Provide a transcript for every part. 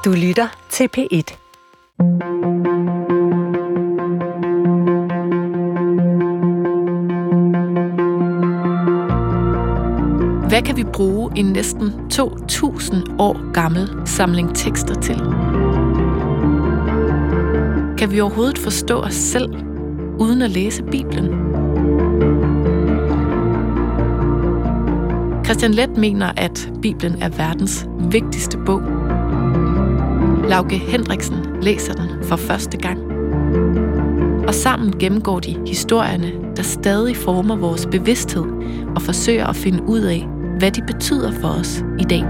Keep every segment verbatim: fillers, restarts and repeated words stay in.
Du lytter til P et. Hvad kan vi bruge en næsten to tusind år gammel samling tekster til? Kan vi overhovedet forstå os selv, uden at læse Bibelen? Christian Leth mener, at Bibelen er verdens vigtigste bog. Lauke Hendriksen læser den for første gang. Og sammen gennemgår de historierne, der stadig former vores bevidsthed og forsøger at finde ud af, hvad de betyder for os i dag.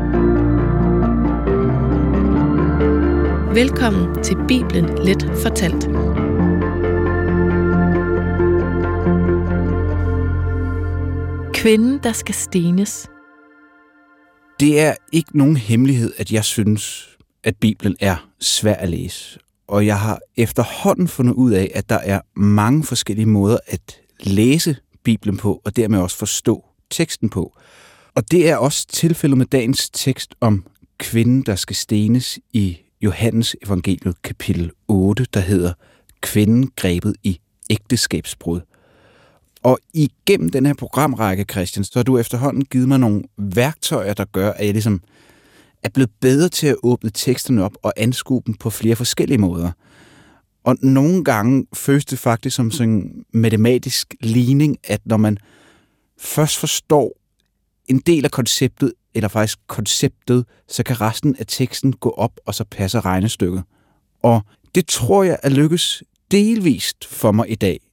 Velkommen til Bibelen Let fortalt. Kvinden, der skal stenes. Det er ikke nogen hemmelighed, at jeg synes, at Bibelen er svær at læse. Og jeg har efterhånden fundet ud af, at der er mange forskellige måder at læse Bibelen på, og dermed også forstå teksten på. Og det er også tilfældet med dagens tekst om kvinden, der skal stenes i Johannes evangeliet kapitel otte, der hedder Kvinden grebet i ægteskabsbrud. Og igennem den her programrække, Christian, så har du efterhånden givet mig nogle værktøjer, der gør, at jeg ligesom er blevet bedre til at åbne teksterne op og anskue dem på flere forskellige måder. Og nogle gange føles det faktisk som sådan en matematisk ligning, at når man først forstår en del af konceptet, eller faktisk konceptet, så kan resten af teksten gå op, og så passer regnestykket. Og det tror jeg er lykkes delvist for mig i dag.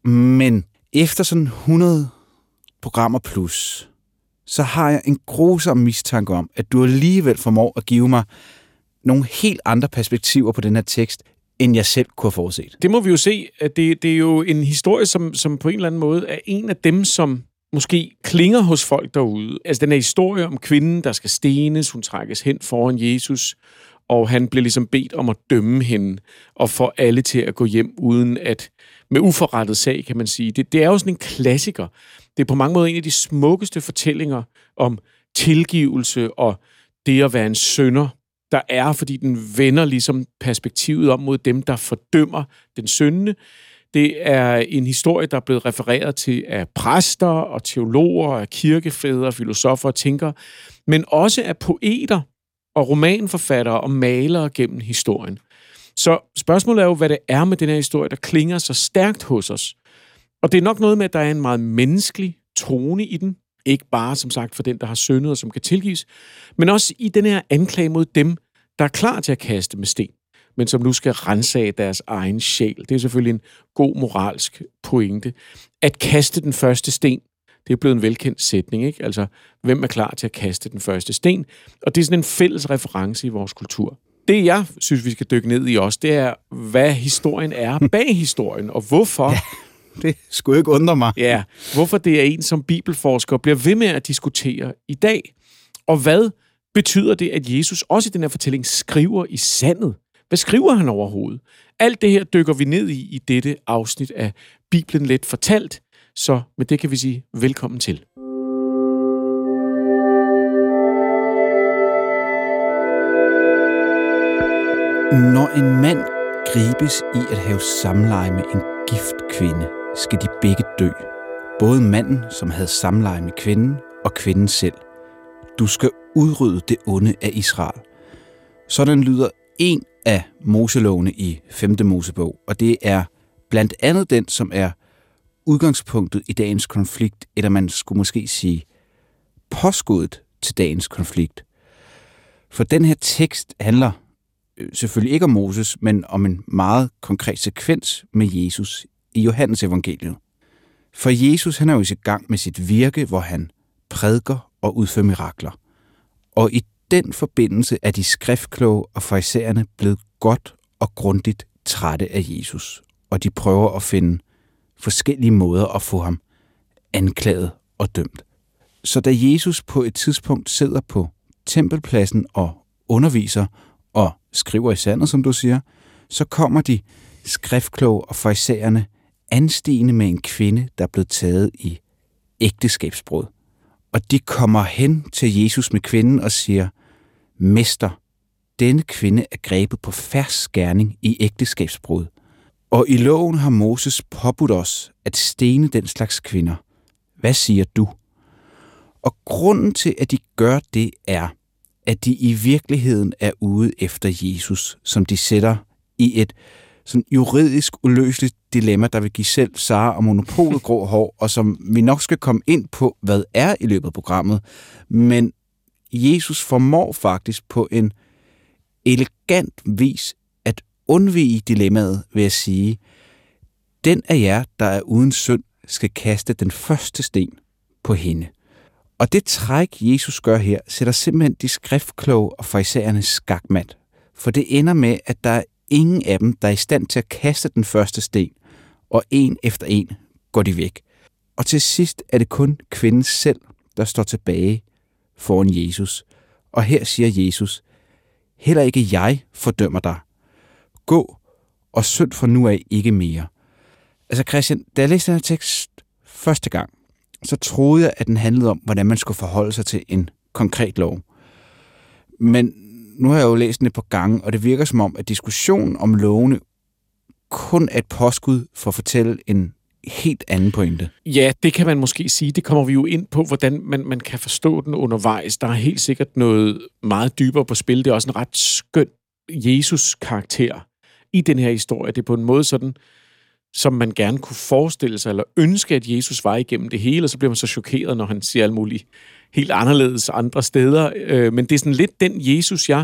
Men efter sådan hundrede programmer plus, så har jeg en grusom mistanke om, at du alligevel formår at give mig nogle helt andre perspektiver på den her tekst, end jeg selv kunne have forudset. Det må vi jo se. At det, det er jo en historie, som, som på en eller anden måde er en af dem, som måske klinger hos folk derude. Altså den her historie om kvinden, der skal stenes, hun trækkes hen foran Jesus, og han bliver ligesom bedt om at dømme hende, og få alle til at gå hjem uden at, med uforrettet sag, kan man sige. Det, det er jo sådan en klassiker. Det er på mange måder en af de smukkeste fortællinger om tilgivelse og det at være en synder, der er, fordi den vender ligesom perspektivet om mod dem, der fordømmer den syndende. Det er en historie, der er blevet refereret til af præster og teologer, af kirkefædre, filosofer og tænkere, men også af poeter og romanforfattere og malere gennem historien. Så spørgsmålet er jo, hvad det er med den her historie, der klinger så stærkt hos os. Og det er nok noget med, at der er en meget menneskelig tone i den. Ikke bare, som sagt, for den, der har syndet og som kan tilgives, men også i den her anklage mod dem, der er klar til at kaste med sten, men som nu skal ransage deres egen sjæl. Det er selvfølgelig en god moralsk pointe. At kaste den første sten, det er blevet en velkendt sætning, ikke? Altså, hvem er klar til at kaste den første sten? Og det er sådan en fælles reference i vores kultur. Det, jeg synes, vi skal dykke ned i også, det er, hvad historien er bag historien, og hvorfor. Ja, det skulle ikke undre mig. Ja, hvorfor det er en, som bibelforsker bliver ved med at diskutere i dag. Og hvad betyder det, at Jesus også i den her fortælling skriver i sandet? Hvad skriver han overhovedet? Alt det her dykker vi ned i i dette afsnit af Bibelen Let fortalt, så med det kan vi sige velkommen til. Når en mand gribes i at have samleje med en gift kvinde, skal de begge dø. Både manden, som havde samleje med kvinden, og kvinden selv. Du skal udrydde det onde af Israel. Sådan lyder en af Moselovene i femte Mosebog, og det er blandt andet den, som er udgangspunktet i dagens konflikt, eller man skulle måske sige påskuddet til dagens konflikt. For den her tekst handler selvfølgelig ikke om Moses, men om en meget konkret sekvens med Jesus i Johannes evangeliet. For Jesus, han er jo i gang med sit virke, hvor han prædiker og udfører mirakler. Og i den forbindelse er de skriftkloge og farisæerne blevet godt og grundigt trætte af Jesus, og de prøver at finde forskellige måder at få ham anklaget og dømt. Så da Jesus på et tidspunkt sidder på tempelpladsen og underviser og skriver i sandet, som du siger, så kommer de skriftkloge og farisæerne anstigende med en kvinde, der er blevet taget i ægteskabsbrud. Og de kommer hen til Jesus med kvinden og siger, Mester, denne kvinde er grebet på fersk gerning i ægteskabsbrud. Og i loven har Moses påbudt os at stene den slags kvinder. Hvad siger du? Og grunden til, at de gør det, er, at de i virkeligheden er ude efter Jesus, som de sætter i et sådan juridisk uløseligt dilemma, der vil give selv Sara og monopolet grå hår, og som vi nok skal komme ind på, hvad er i løbet af programmet. Men Jesus formår faktisk på en elegant vis at undvige dilemmaet ved at sige, den af jer, der er uden synd, skal kaste den første sten på hende. Og det træk, Jesus gør her, sætter simpelthen de skriftkloge og farisæerne skakmat. For det ender med, at der er ingen af dem, der er i stand til at kaste den første sten, og en efter en går de væk. Og til sidst er det kun kvinden selv, der står tilbage foran Jesus. Og her siger Jesus, heller ikke jeg fordømmer dig. Gå og synd fra nu af ikke mere. Altså Christian, da jeg læste den her tekst første gang, så troede jeg, at den handlede om, hvordan man skulle forholde sig til en konkret lov. Men nu har jeg jo læst den et par gange, og det virker som om, at diskussionen om lovene kun er et påskud for at fortælle en helt anden pointe. Ja, det kan man måske sige. Det kommer vi jo ind på, hvordan man, man kan forstå den undervejs. Der er helt sikkert noget meget dybere på spil. Det er også en ret skøn Jesus-karakter i den her historie. Det er på en måde sådan, som man gerne kunne forestille sig, eller ønske, at Jesus var igennem det hele, og så bliver man så chokeret, når han siger alt muligt helt anderledes andre steder. Men det er sådan lidt den Jesus, jeg,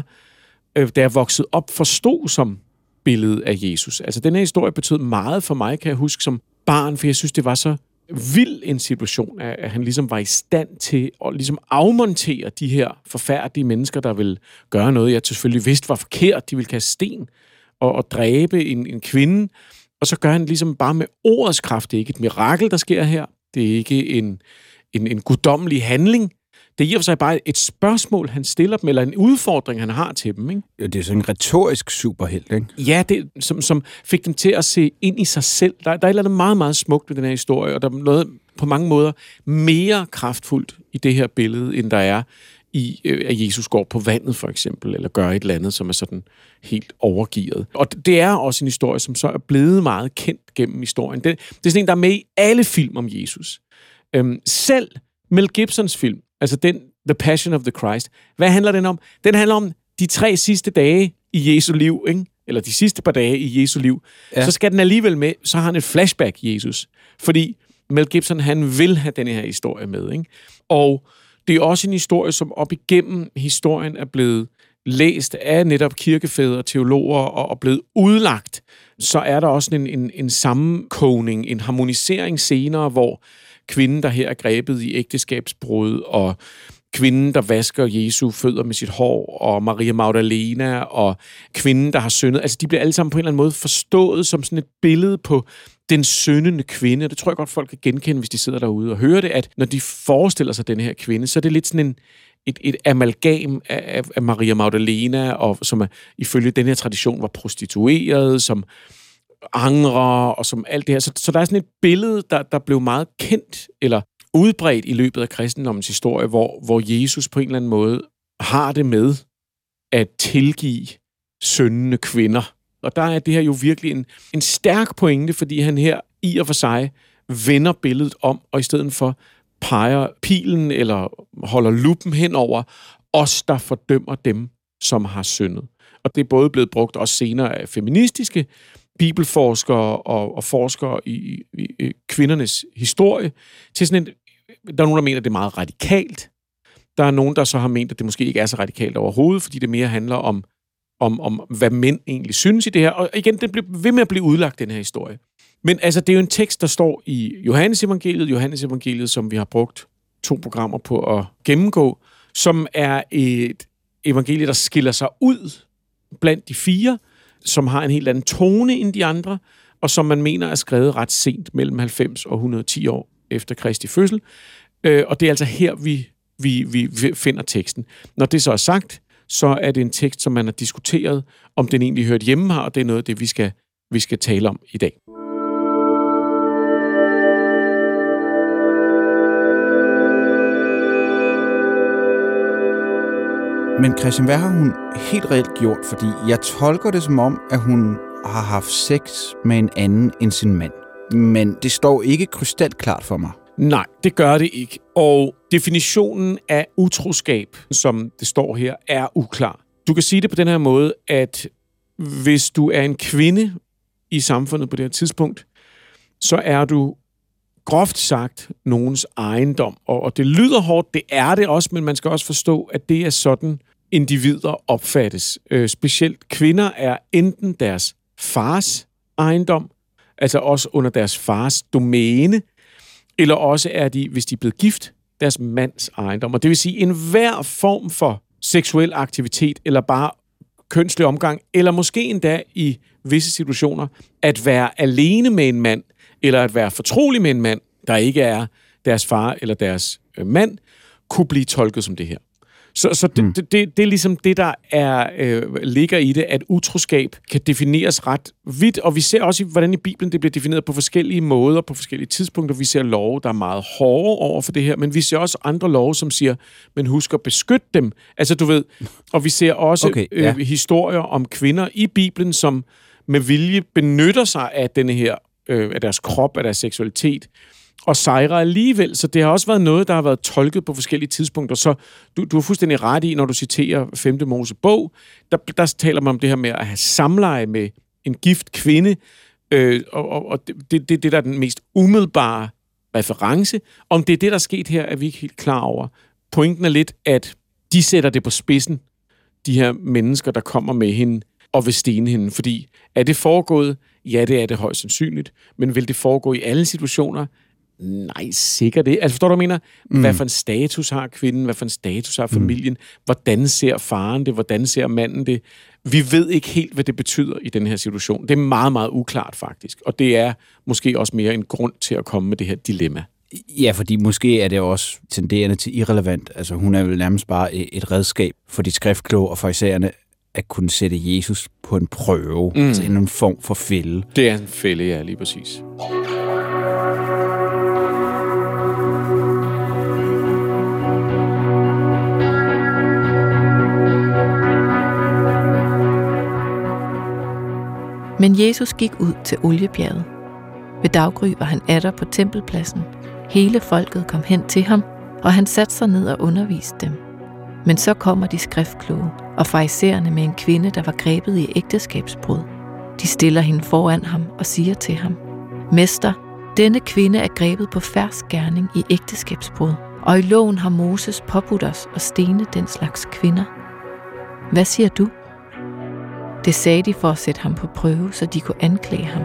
da jeg voksede op, forstod som billede af Jesus. Altså, den her historie betød meget for mig, kan jeg huske, som barn, for jeg synes, det var så vild en situation, at han ligesom var i stand til at ligesom afmontere de her forfærdelige mennesker, der ville gøre noget, jeg selvfølgelig vidste var forkert. De ville kaste sten og, og dræbe en, en kvinde. Og så gør han ligesom bare med ordets kraft. Det er ikke et mirakel, der sker her. Det er ikke en, en, en guddommelig handling. Det er i og for sig bare et spørgsmål, han stiller dem, eller en udfordring, han har til dem. Ikke? Ja, det er sådan en retorisk superhelt, ikke? Ja, det, som, som fik dem til at se ind i sig selv. Der, der er et eller andet meget, meget smukt ved den her historie, og der er noget på mange måder mere kraftfuldt i det her billede, end der er i, øh, at Jesus går på vandet, for eksempel, eller gør et eller andet, som er sådan helt overgivet. Og det er også en historie, som så er blevet meget kendt gennem historien. Det, det er sådan en, der er med i alle film om Jesus. Øhm, selv Mel Gibsons film, altså den The Passion of the Christ, hvad handler den om? Den handler om de tre sidste dage i Jesu liv, ikke? Eller de sidste par dage i Jesu liv. Ja. Så skal den alligevel med, så har han et flashback, Jesus. Fordi Mel Gibson, han vil have den her historie med, ikke? Og det er også en historie, som op igennem historien er blevet læst af netop kirkefædre, teologer og, og blevet udlagt. Så er der også en, en, en sammenkogning, en harmonisering senere, hvor kvinden, der her er grebet i ægteskabsbrud, og kvinden, der vasker Jesu fødder med sit hår, og Maria Magdalena, og kvinden, der har syndet. Altså, de bliver alle sammen på en eller anden måde forstået som sådan et billede på den syndende kvinde. Det tror jeg godt, folk kan genkende, hvis de sidder derude og hører det, at når de forestiller sig den her kvinde, så er det lidt sådan en, et, et amalgam af, af Maria Magdalena, og som er, ifølge den her tradition var prostitueret, som angrer, og som alt det her. Så, så der er sådan et billede, der, der blev meget kendt, eller udbredt i løbet af kristendommens historie, hvor, hvor Jesus på en eller anden måde har det med at tilgive syndende kvinder. Og der er det her jo virkelig en, en stærk pointe, fordi han her i og for sig vender billedet om, og i stedet for peger pilen eller holder lupen hen over os, der fordømmer dem, som har syndet. Og det er både blevet brugt også senere af feministiske bibelforskere og, og forskere i, i, i kvindernes historie, til sådan en, der er nogen, der mener, at det er meget radikalt. Der er nogen, der så har ment, at det måske ikke er så radikalt overhovedet, fordi det mere handler om, om, om hvad mænd egentlig synes i det her. Og igen, det bliver ved med at blive udlagt, den her historie. Men altså, det er jo en tekst, der står i Johannes evangeliet, Johannes evangeliet, som vi har brugt to programmer på at gennemgå, som er et evangelie, der skiller sig ud blandt de fire, som har en helt anden tone end de andre, og som man mener er skrevet ret sent, mellem halvfems og et hundrede og ti år efter Kristi fødsel. Øh, og det er altså her, vi, vi, vi finder teksten. Når det så er sagt, så er det en tekst, som man har diskuteret, om den egentlig hørt hjemme her, og det er noget af det, vi skal, vi skal tale om i dag. Men Christian, hvad har hun helt reelt gjort? Fordi jeg tolker det som om, at hun har haft sex med en anden end sin mand. Men det står ikke krystalklart for mig. Nej, det gør det ikke. Og definitionen af utroskab, som det står her, er uklar. Du kan sige det på den her måde, at hvis du er en kvinde i samfundet på det her tidspunkt, så er du groft sagt nogens ejendom. Og det lyder hårdt, det er det også, men man skal også forstå, at det er sådan, individer opfattes. Øh, specielt kvinder er enten deres fars ejendom, altså også under deres fars domæne, eller også er de, hvis de er blevet gift, deres mands ejendom. Og det vil sige, enhver form for seksuel aktivitet, eller bare kønslig omgang, eller måske endda i visse situationer, at være alene med en mand, eller at være fortrolig med en mand, der ikke er deres far eller deres øh, mand, kunne blive tolket som det her. Så, så det, mm. det, det, det er ligesom det, der er, øh, ligger i det, at utroskab kan defineres ret vidt, og vi ser også, hvordan i Bibelen det bliver defineret på forskellige måder, på forskellige tidspunkter. Vi ser love, der er meget hårde over for det her, men vi ser også andre love, som siger, men husk at beskytte dem. Altså, du ved, og vi ser også okay, ja. øh, historier om kvinder i Bibelen, som med vilje benytter sig af denne her, øh, af deres krop, af deres seksualitet, og sejre alligevel. Så det har også været noget, der har været tolket på forskellige tidspunkter. Så du, du er fuldstændig ret i, når du citerer femte Mosebog, der, der taler man om det her med at have samleje med en gift kvinde, øh, og, og, og det, det, det der er den mest umiddelbare reference. Om det er det, der er sket her, er vi ikke helt klar over. Pointen er lidt, at de sætter det på spidsen, de her mennesker, der kommer med hende og vil stene hende. Fordi er det foregået? Ja, det er det højst sandsynligt. Men vil det foregå i alle situationer? Nej, sikkert det. Altså forstår du, hvad jeg mener? Mm. Hvad for en status har kvinden? Hvad for en status har familien? Mm. Hvordan ser faren det? Hvordan ser manden det? Vi ved ikke helt, hvad det betyder i den her situation. Det er meget, meget uklart faktisk. Og det er måske også mere en grund til at komme med det her dilemma. Ja, fordi måske er det også tenderende til irrelevant. Altså hun er vel nærmest bare et redskab for de skriftkloge og farisæerne at kunne sætte Jesus på en prøve. Mm. Altså en form for fælde. Det er en fælde, ja, lige præcis. Men Jesus gik ud til Oliebjerget. Ved daggry var han atter på tempelpladsen. Hele folket kom hen til ham, og han satte sig ned og underviste dem. Men så kommer de skriftkloge og farisæerne med en kvinde, der var grebet i ægteskabsbrud. De stiller hende foran ham og siger til ham: Mester, denne kvinde er grebet på fersk gerning i ægteskabsbrud, og i loven har Moses påbudt os at stene den slags kvinder. Hvad siger du? Det sagde de for at sætte ham på prøve, så de kunne anklage ham.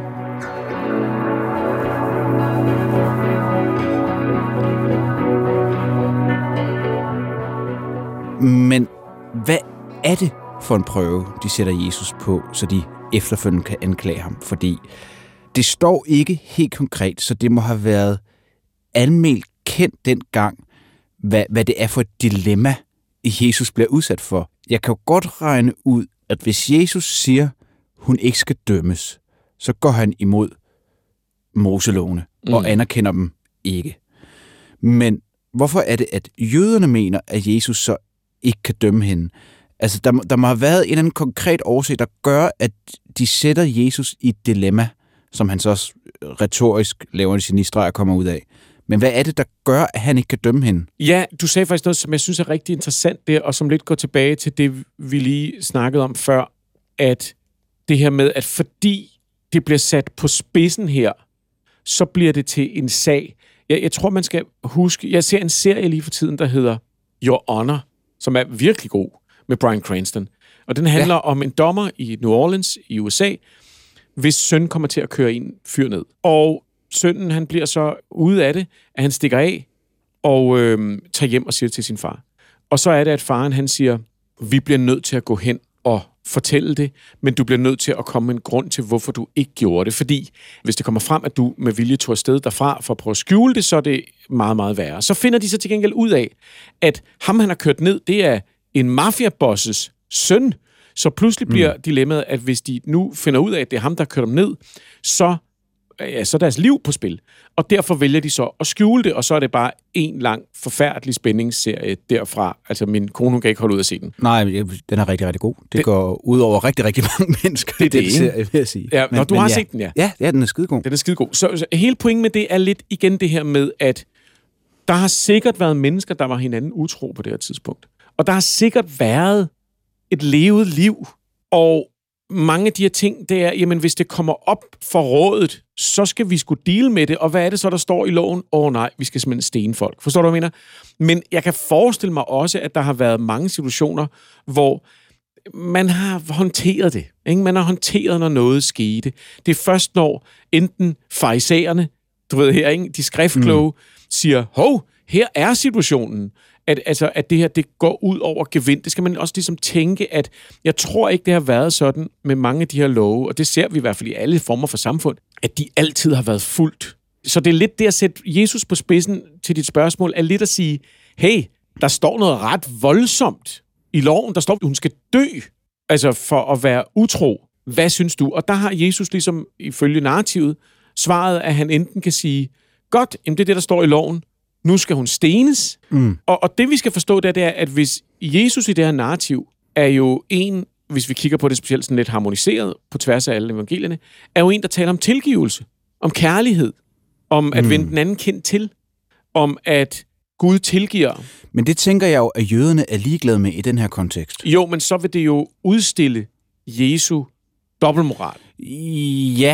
Men hvad er det for en prøve, de sætter Jesus på, så de efterfølgende kan anklage ham? Fordi det står ikke helt konkret, så det må have været alment kendt dengang, hvad, hvad det er for et dilemma, Jesus bliver udsat for. Jeg kan jo godt regne ud, at hvis Jesus siger, hun ikke skal dømmes, så går han imod Moselovene mm. og anerkender dem ikke. Men hvorfor er det, at jøderne mener, at Jesus så ikke kan dømme hende? Altså, der, der må have været en eller anden konkret årsag, der gør, at de sætter Jesus i et dilemma, som han så også retorisk laver sin istræk og kommer ud af. Men hvad er det, der gør, at han ikke kan dømme hende? Ja, du sagde faktisk noget, som jeg synes er rigtig interessant der, og som lidt går tilbage til det, vi lige snakkede om før, at det her med, at fordi det bliver sat på spidsen her, så bliver det til en sag. Jeg, jeg tror, man skal huske, jeg ser en serie lige for tiden, der hedder Your Honor, som er virkelig god, med Bryan Cranston. Og den handler ja. om en dommer i New Orleans i U S A, hvis søn kommer til at køre en fyr ned. Og sønnen, han bliver så ude af det, at han stikker af og øh, tager hjem og siger det til sin far. Og så er det, at faren, han siger, vi bliver nødt til at gå hen og fortælle det, men du bliver nødt til at komme med en grund til, hvorfor du ikke gjorde det. Fordi hvis det kommer frem, at du med vilje tog afsted derfra for at prøve at skjule det, så er det meget, meget værre. Så finder de så til gengæld ud af, at ham, han har kørt ned, det er en mafiabosses søn. Så pludselig bliver mm. dilemmaet, at hvis de nu finder ud af, at det er ham, der har kørt dem ned, så ja, så er deres liv på spil. Og derfor vælger de så at skjule det, og så er det bare en lang, forfærdelig spændingsserie derfra. Altså, min kone, hun kan ikke holde ud at se den. Nej, den er rigtig, rigtig god. Det, det går ud over rigtig, rigtig mange mennesker. Det er det, den serie, vil jeg sige. Ja, men, når du men har ja. set den, ja. Ja, ja, den er skidegod. Den er skidegod. Så, så hele pointen med det er lidt igen det her med, at der har sikkert været mennesker, der var hinanden utro på det her tidspunkt. Og der har sikkert været et levet liv. Og mange af de her ting, det er, jamen hvis det kommer op for rådet, så skal vi sgu deal med det. Og hvad er det så, der står i loven? Åh oh, nej, vi skal simpelthen stene folk. Forstår du, hvad jeg mener? Men jeg kan forestille mig også, at der har været mange situationer, hvor man har håndteret det. Ikke? Man har håndteret, når noget skete. Det er først, når enten farisæerne, du ved her, ikke? De skriftkloge, mm. siger, hov, her er situationen. At, altså, at det her, det går ud over gevind. Det skal man også ligesom tænke, at jeg tror ikke, det har været sådan med mange af de her love, og det ser vi i hvert fald i alle former for samfund, at de altid har været fuldt. Så det er lidt det at sætte Jesus på spidsen til dit spørgsmål, er lidt at sige, hey, der står noget ret voldsomt i loven. Der står, at hun skal dø, altså for at være utro. Hvad synes du? Og der har Jesus ligesom, ifølge narrativet, svaret, at han enten kan sige, godt, jamen det er det, der står i loven, nu skal hun stenes. Mm. Og, og det, vi skal forstå, det er, at hvis Jesus i det her narrativ er jo en, hvis vi kigger på det specielt sådan lidt harmoniseret på tværs af alle evangelierne, er jo en, der taler om tilgivelse, om kærlighed, om at mm. vende den anden kind til, om at Gud tilgiver. Men det tænker jeg jo, at jøderne er ligeglade med i den her kontekst. Jo, men så vil det jo udstille Jesu dobbeltmoral. Ja,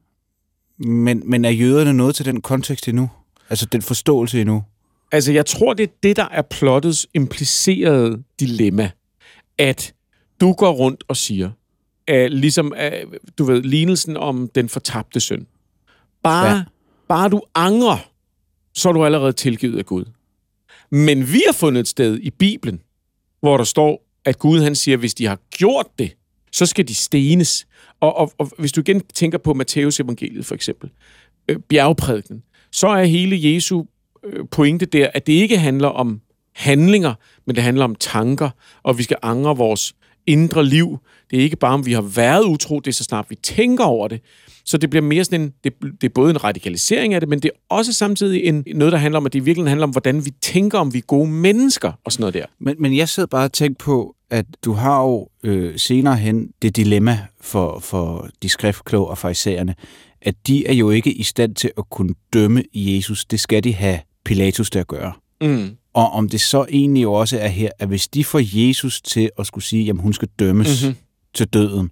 men, men er jøderne nået til den kontekst endnu? Altså den forståelse endnu? Altså, jeg tror, det er det, der er plottets implicerede dilemma. At du går rundt og siger, at ligesom, at, du ved, lignelsen om den fortabte søn. Bare, ja. bare du angrer, så er du allerede tilgivet af Gud. Men vi har fundet et sted i Bibelen, hvor der står, at Gud han siger, at hvis de har gjort det, så skal de stenes. Og, og, og hvis du igen tænker på Matteus evangeliet for eksempel, øh, bjergprædiken, så er hele Jesu pointe der, at det ikke handler om handlinger, men det handler om tanker, og vi skal angre vores indre liv. Det er ikke bare, om vi har været utro, det er så snart vi tænker over det. Så det bliver mere sådan en, det, det er både en radikalisering af det, men det er også samtidig en, noget, der handler om, at det virkelig handler om, hvordan vi tænker, om vi er gode mennesker, og sådan noget der. Men, men jeg sidder bare og tænker på, at du har jo øh, senere hen det dilemma for, for de skriftkloge og farisæerne, at de er jo ikke i stand til at kunne dømme Jesus. Det skal de have Pilatus til at gøre. Mm. Og om det så egentlig også er her, at hvis de får Jesus til at skulle sige, at hun skal dømmes mm-hmm. til døden,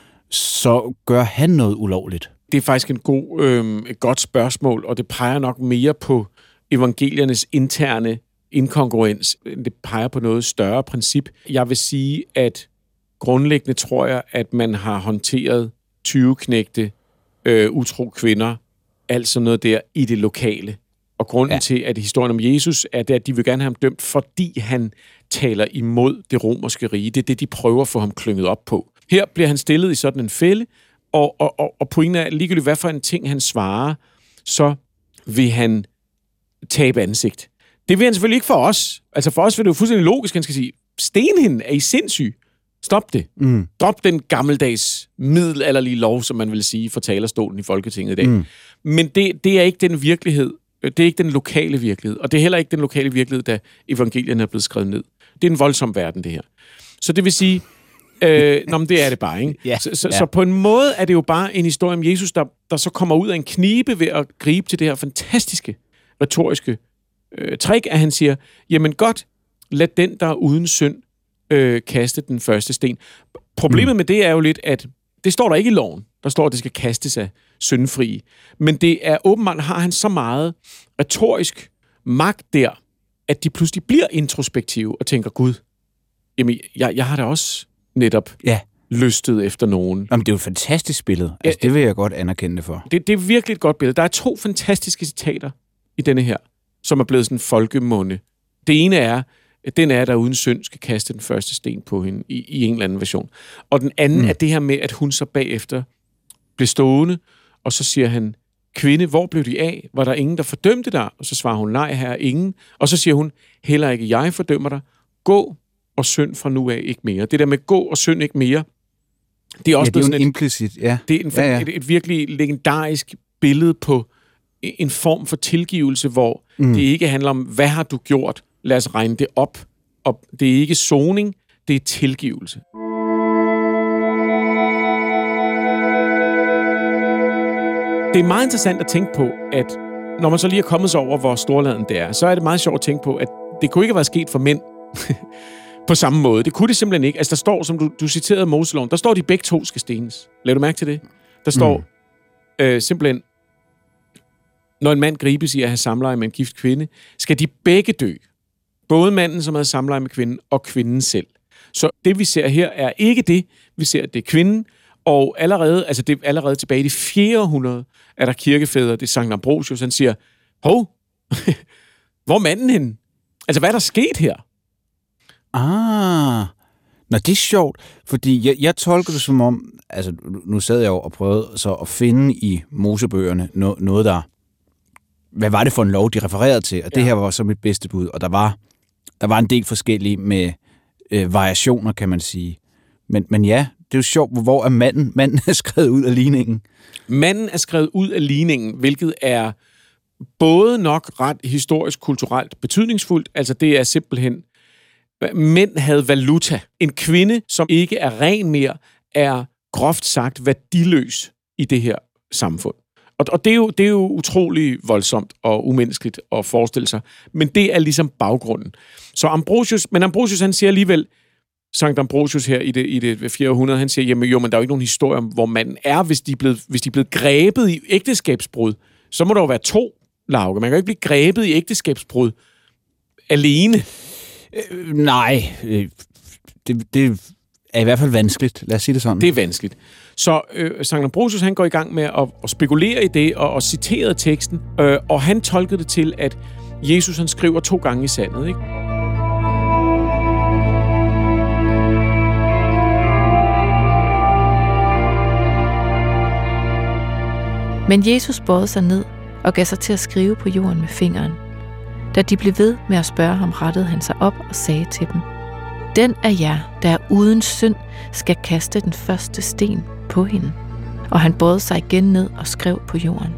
så gør han noget ulovligt. Det er faktisk en god, øh, et godt spørgsmål, og det peger nok mere på evangeliernes interne inkongruens. Det peger på noget større princip. Jeg vil sige, at grundlæggende tror jeg, at man har håndteret tyveknægte, øh, utro kvinder, altså noget der i det lokale. Og grunden ja. til, at historien om Jesus er det, at de vil gerne have ham dømt, fordi han taler imod det romerske rige. Det er det, de prøver at få ham klynget op på. Her bliver han stillet i sådan en fælde, og, og, og, og pointen er, ligegyldigt hvad for en ting han svarer, så vil han tabe ansigt. Det vil han selvfølgelig ikke for os. Altså for os vil det jo fuldstændig logisk, han skal sige, sten hende, er I sindssyg? Stop det. Mm. Drop den gammeldags middelalderlige lov, som man vil sige fra talerstolen i Folketinget i dag. Mm. Men det, det er ikke den virkelighed. Det er ikke den lokale virkelighed. Og det er heller ikke den lokale virkelighed, da evangelierne er blevet skrevet ned. Det er en voldsom verden, det her. Så det vil sige, øh, nå, men det er det bare, ikke? Yeah. Så, så, yeah. så på en måde er det jo bare en historie om Jesus, der, der så kommer ud af en knibe ved at gribe til det her fantastiske, retoriske øh, trick, at han siger, jamen godt, lad den, der er uden synd, øh, kaste den første sten. Problemet mm. med det er jo lidt, at det står der ikke i loven. Der står, at det skal kastes af syndfrie. Men det er åbenbart, har han så meget retorisk magt der, at de pludselig bliver introspektive og tænker, Gud, jamen, jeg, jeg har da også netop ja. lystet efter nogen. Jamen, det er jo et fantastisk billede. Altså, ja, det vil jeg godt anerkende det for. Det, det er virkelig et godt billede. Der er to fantastiske citater i denne her, som er blevet sådan folkemunde. Det ene er, at den er, der uden synd skal kaste den første sten på hende i, i en eller anden version. Og den anden mm. er det her med, at hun så bagefter blev stående, og så siger han, kvinde, hvor blev de af? Var der ingen, der fordømte dig? Og så svarer hun, nej, her er ingen. Og så siger hun, heller ikke jeg fordømmer dig. Gå og synd fra nu af ikke mere. Det der med gå og synd ikke mere, det er også ja, det er sådan implicit, ja. Det er en, ja, ja. Et, et virkelig legendarisk billede på en form for tilgivelse, hvor mm. det ikke handler om, hvad har du gjort? Lad os regne det op. Og det er ikke soning, det er tilgivelse. Det er meget interessant at tænke på, at når man så lige er kommet sig over, hvor storladen det er, så er det meget sjovt at tænke på, at det kunne ikke have været sket for mænd på samme måde. Det kunne det simpelthen ikke. Altså, der står, som du, du citerede Moseloven, der står, de begge to skal stenes. Lad du mærke til det? Der står mm. øh, simpelthen, når en mand gribes i at have samleje med en gift kvinde, skal de begge dø. Både manden, som havde samleje med kvinden, og kvinden selv. Så det, vi ser her, er ikke det. Vi ser, at det er kvinden, og allerede, altså det er allerede tilbage i det fjerde århundrede, er der kirkefædre, det er Sankt Ambrosius, han siger, hov, hvor er manden henne? Altså, hvad er der sket her? Ah, nå, det er sjovt, fordi jeg, jeg tolker det som om, altså nu sad jeg jo og prøvede så at finde i Mosebøgerne no, noget, der, hvad var det for en lov, de refererede til, og det ja. her var så mit bedste bud, og der var, der var en del forskellige med øh, variationer, kan man sige. Men, men ja, det er jo sjovt, hvor er manden? Manden er skrevet ud af ligningen. Manden er skrevet ud af ligningen, hvilket er både nok ret historisk, kulturelt betydningsfuldt, altså det er simpelthen, mænd havde valuta. En kvinde, som ikke er ren mere, er groft sagt værdiløs i det her samfund. Og, og det, er jo, det er jo utrolig voldsomt og umenneskeligt at forestille sig, men det er ligesom baggrunden. Så Ambrosius, men Ambrosius han siger alligevel, Sankt Ambrosius her i det, i det fjerde århundrede, han siger, jamen jo, men der er jo ikke nogen historie om, hvor manden er, hvis de er blevet, hvis de er blevet grebet i ægteskabsbrud. Så må der jo være to, Lauke. Man kan jo ikke blive grebet i ægteskabsbrud alene. Øh, nej, øh, det, det er i hvert fald vanskeligt. Lad os sige det sådan. Det er vanskeligt. Så øh, Sankt Ambrosius, han går i gang med at, at spekulere i det, og, og citere teksten, øh, og han tolkede det til, at Jesus, han skriver to gange i sandet, ikke? Men Jesus bøjede sig ned og gav sig til at skrive på jorden med fingeren. Da de blev ved med at spørge ham, rettede han sig op og sagde til dem, den af jer, der er uden synd, skal kaste den første sten på hende. Og han bøjede sig igen ned og skrev på jorden.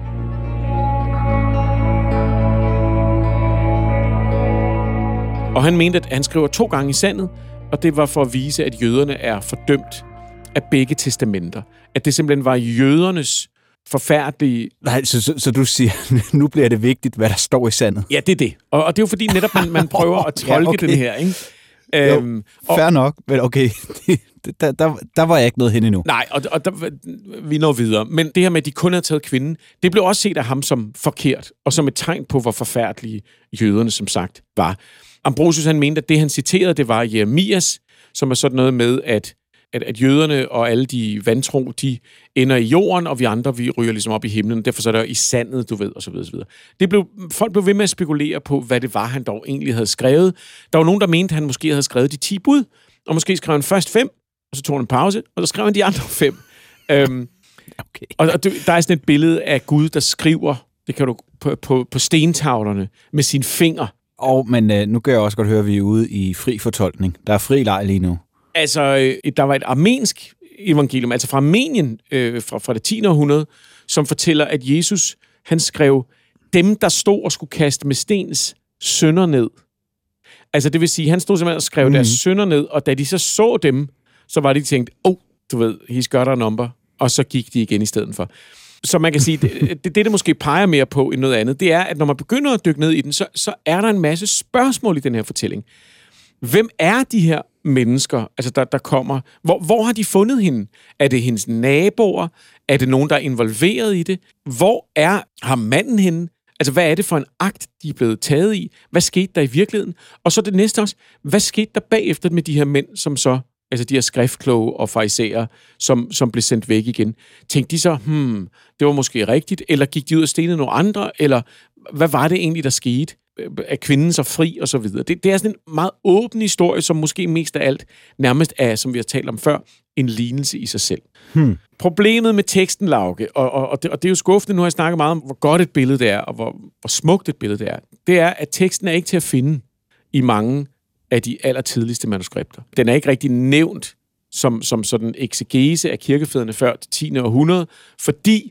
Og han mente, at han skriver to gange i sandet, og det var for at vise, at jøderne er fordømt af begge testamenter. At det simpelthen var jødernes forfærdelige... Nej, så, så, så du siger, nu bliver det vigtigt, hvad der står i sandet. Ja, det er det. Og, og det er jo fordi netop, man, man prøver at tolke ja, okay. den her, ikke? Jo, øhm, fair og, nok, men okay, der, der, der var jeg ikke noget hen endnu. Nej, og, og der, vi når videre. Men det her med, at de kun havde taget kvinden, det blev også set af ham som forkert, og som et tegn på, hvor forfærdelige jøderne, som sagt, var. Ambrosius, han mente, at det, han citerede, det var Jeremias, som er sådan noget med, at At, at jøderne og alle de vantro, de ender i jorden, og vi andre, vi ryger ligesom op i himlen. Derfor så er der i sandet, du ved, og så videre, så videre. Det blev, folk blev ved med at spekulere på, hvad det var, han dog egentlig havde skrevet. Der var nogen, der mente, at han måske havde skrevet de ti bud, og måske skrev han først fem, og så tog han en pause, og så skrev han de andre fem. øhm, okay. Og, og der er sådan et billede af Gud, der skriver, det kan du på, på, på stentavlerne, med sine fingre. Og, men øh, nu kan jeg også godt høre, at vi er ude i fri fortolkning. Der er fri leg lige nu. Altså, der var et armensk evangelium, altså fra Armenien, øh, fra, fra det tiende århundrede, som fortæller, at Jesus, han skrev, dem, der stod og skulle kaste med stens synder ned. Altså, det vil sige, han stod simpelthen og skrev mm. deres synder ned, og da de så så dem, så var de tænkt, åh, oh, du ved, he's got a number, og så gik de igen i stedet for. Så man kan sige, det, det, det, der måske peger mere på end noget andet, det er, at når man begynder at dykke ned i den, så, så er der en masse spørgsmål i den her fortælling. Hvem er de her mennesker, altså der, der kommer? Hvor, hvor har de fundet hende? Er det hendes naboer? Er det nogen, der er involveret i det? Hvor er, har manden henne? Altså, hvad er det for en akt, de er blevet taget i? Hvad skete der i virkeligheden? Og så det næste også, hvad skete der bagefter med de her mænd, som så, altså de her skriftkloge og farisæer, som, som blev sendt væk igen? Tænkte de så, hmm, det var måske rigtigt, eller gik de ud og stenede nogle andre, eller hvad var det egentlig, der skete? Er kvinden så fri, og så videre. Det, det er sådan en meget åben historie, som måske mest af alt nærmest er, som vi har talt om før, en lignelse i sig selv. Hmm. Problemet med teksten, Lauke, og, og, og, det, og det er jo skuffende, nu har jeg snakket meget om, hvor godt et billede det er, og hvor, hvor smukt et billede det er, det er, at teksten er ikke til at finde i mange af de allertidligste manuskripter. Den er ikke rigtig nævnt som, som sådan eksegese af kirkefædrene før det tiende århundrede, fordi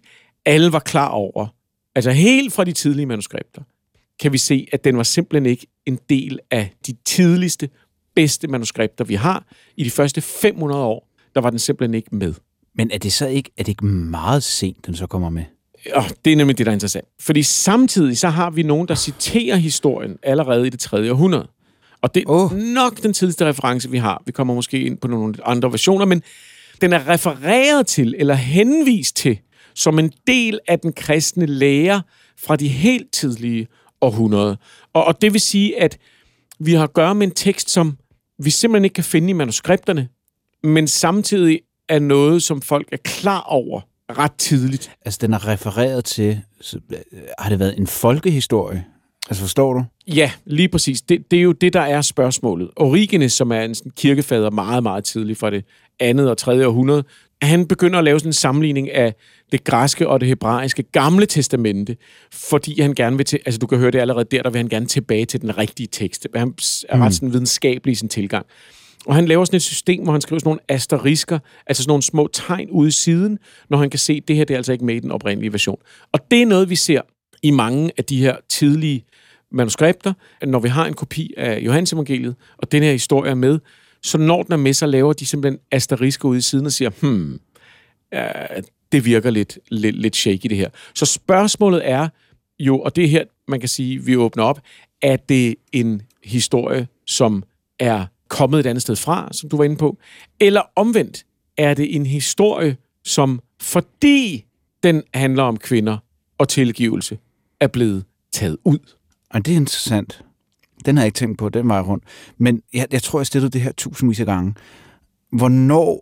alle var klar over, altså helt fra de tidlige manuskripter, kan vi se, at den var simpelthen ikke en del af de tidligste, bedste manuskripter, vi har. I de første fem hundrede år, der var den simpelthen ikke med. Men er det så ikke, er det ikke meget sent, den så kommer med? Og det er nemlig det, der er interessant. Fordi samtidig så har vi nogen, der citerer historien allerede i det tredje århundrede. Og det er oh. nok den tidligste reference, vi har. Vi kommer måske ind på nogle andre versioner, men den er refereret til, eller henvist til, som en del af den kristne lære fra de helt tidlige århundreder. Og, og det vil sige, at vi har at gøre med en tekst, som vi simpelthen ikke kan finde i manuskripterne, men samtidig er noget, som folk er klar over ret tidligt. Altså, den er refereret til, så, har det været en folkehistorie? Altså, forstår du? Ja, lige præcis. Det, det er jo det, der er spørgsmålet. Origenes, som er en sådan kirkefader meget, meget tidlig fra det andet og tredje århundrede, han begynder at lave sådan en sammenligning af det græske og det hebraiske gamle testamente, fordi han gerne vil til, altså du kan høre det allerede der, der vil han gerne tilbage til den rigtige tekst. Han er ret sådan videnskabelig i sin tilgang. Og han laver sådan et system, hvor han skriver sådan nogle asterisker, altså sådan nogle små tegn ude i siden, når han kan se, at det her det er altså ikke med i den oprindelige version. Og det er noget, vi ser i mange af de her tidlige manuskripter, at når vi har en kopi af Johannes evangeliet, og den her historie er med, så når den er med, så laver de simpelthen asterisker ude i siden og siger, hmm, ja, det virker lidt, lidt, lidt shaky det her. Så spørgsmålet er jo, og det er her, man kan sige, vi åbner op, er det en historie, som er kommet et andet sted fra, som du var inde på, eller omvendt, er det en historie, som fordi den handler om kvinder og tilgivelse, er blevet taget ud. Og det er interessant. Den har jeg ikke tænkt på, den vej rundt. Men jeg, jeg tror, jeg stillede det her tusindvis af gange. Hvornår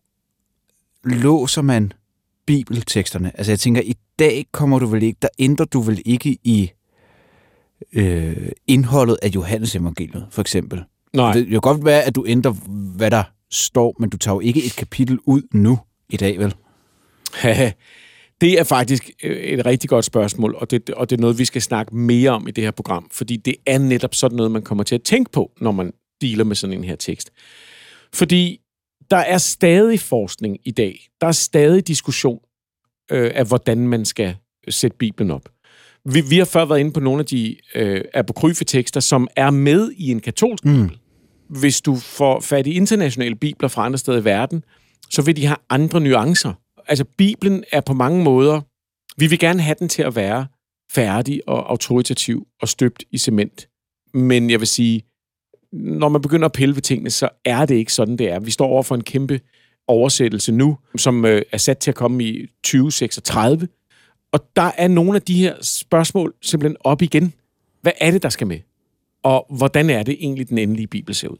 låser man bibelteksterne? Altså jeg tænker, i dag kommer du vel ikke, der ændrer du vel ikke i øh, indholdet af Johannes evangeliet, for eksempel. Nej. Det kan godt være, at du ændrer, hvad der står, men du tager jo ikke et kapitel ud nu i dag, vel? Det er faktisk et rigtig godt spørgsmål, og det, og det er noget, vi skal snakke mere om i det her program, fordi det er netop sådan noget, man kommer til at tænke på, når man dealer med sådan en her tekst. Fordi der er stadig forskning i dag. Der er stadig diskussion øh, af, hvordan man skal sætte Bibelen op. Vi, vi har før været inde på nogle af de øh, apokryfe tekster, som er med i en katolsk bibel. Mm. Hvis du får fat i internationale bibler fra andre steder i verden, så vil de have andre nuancer. Altså, Bibelen er på mange måder, vi vil gerne have den til at være færdig og autoritativ og støbt i cement. Men jeg vil sige, når man begynder at pille ved tingene, så er det ikke sådan, det er. Vi står over for en kæmpe oversættelse nu, som øh, er sat til at komme i tyve seksogtredive. Og der er nogle af de her spørgsmål simpelthen op igen. Hvad er det, der skal med? Og hvordan er det egentlig, den endelige Bibel ser ud?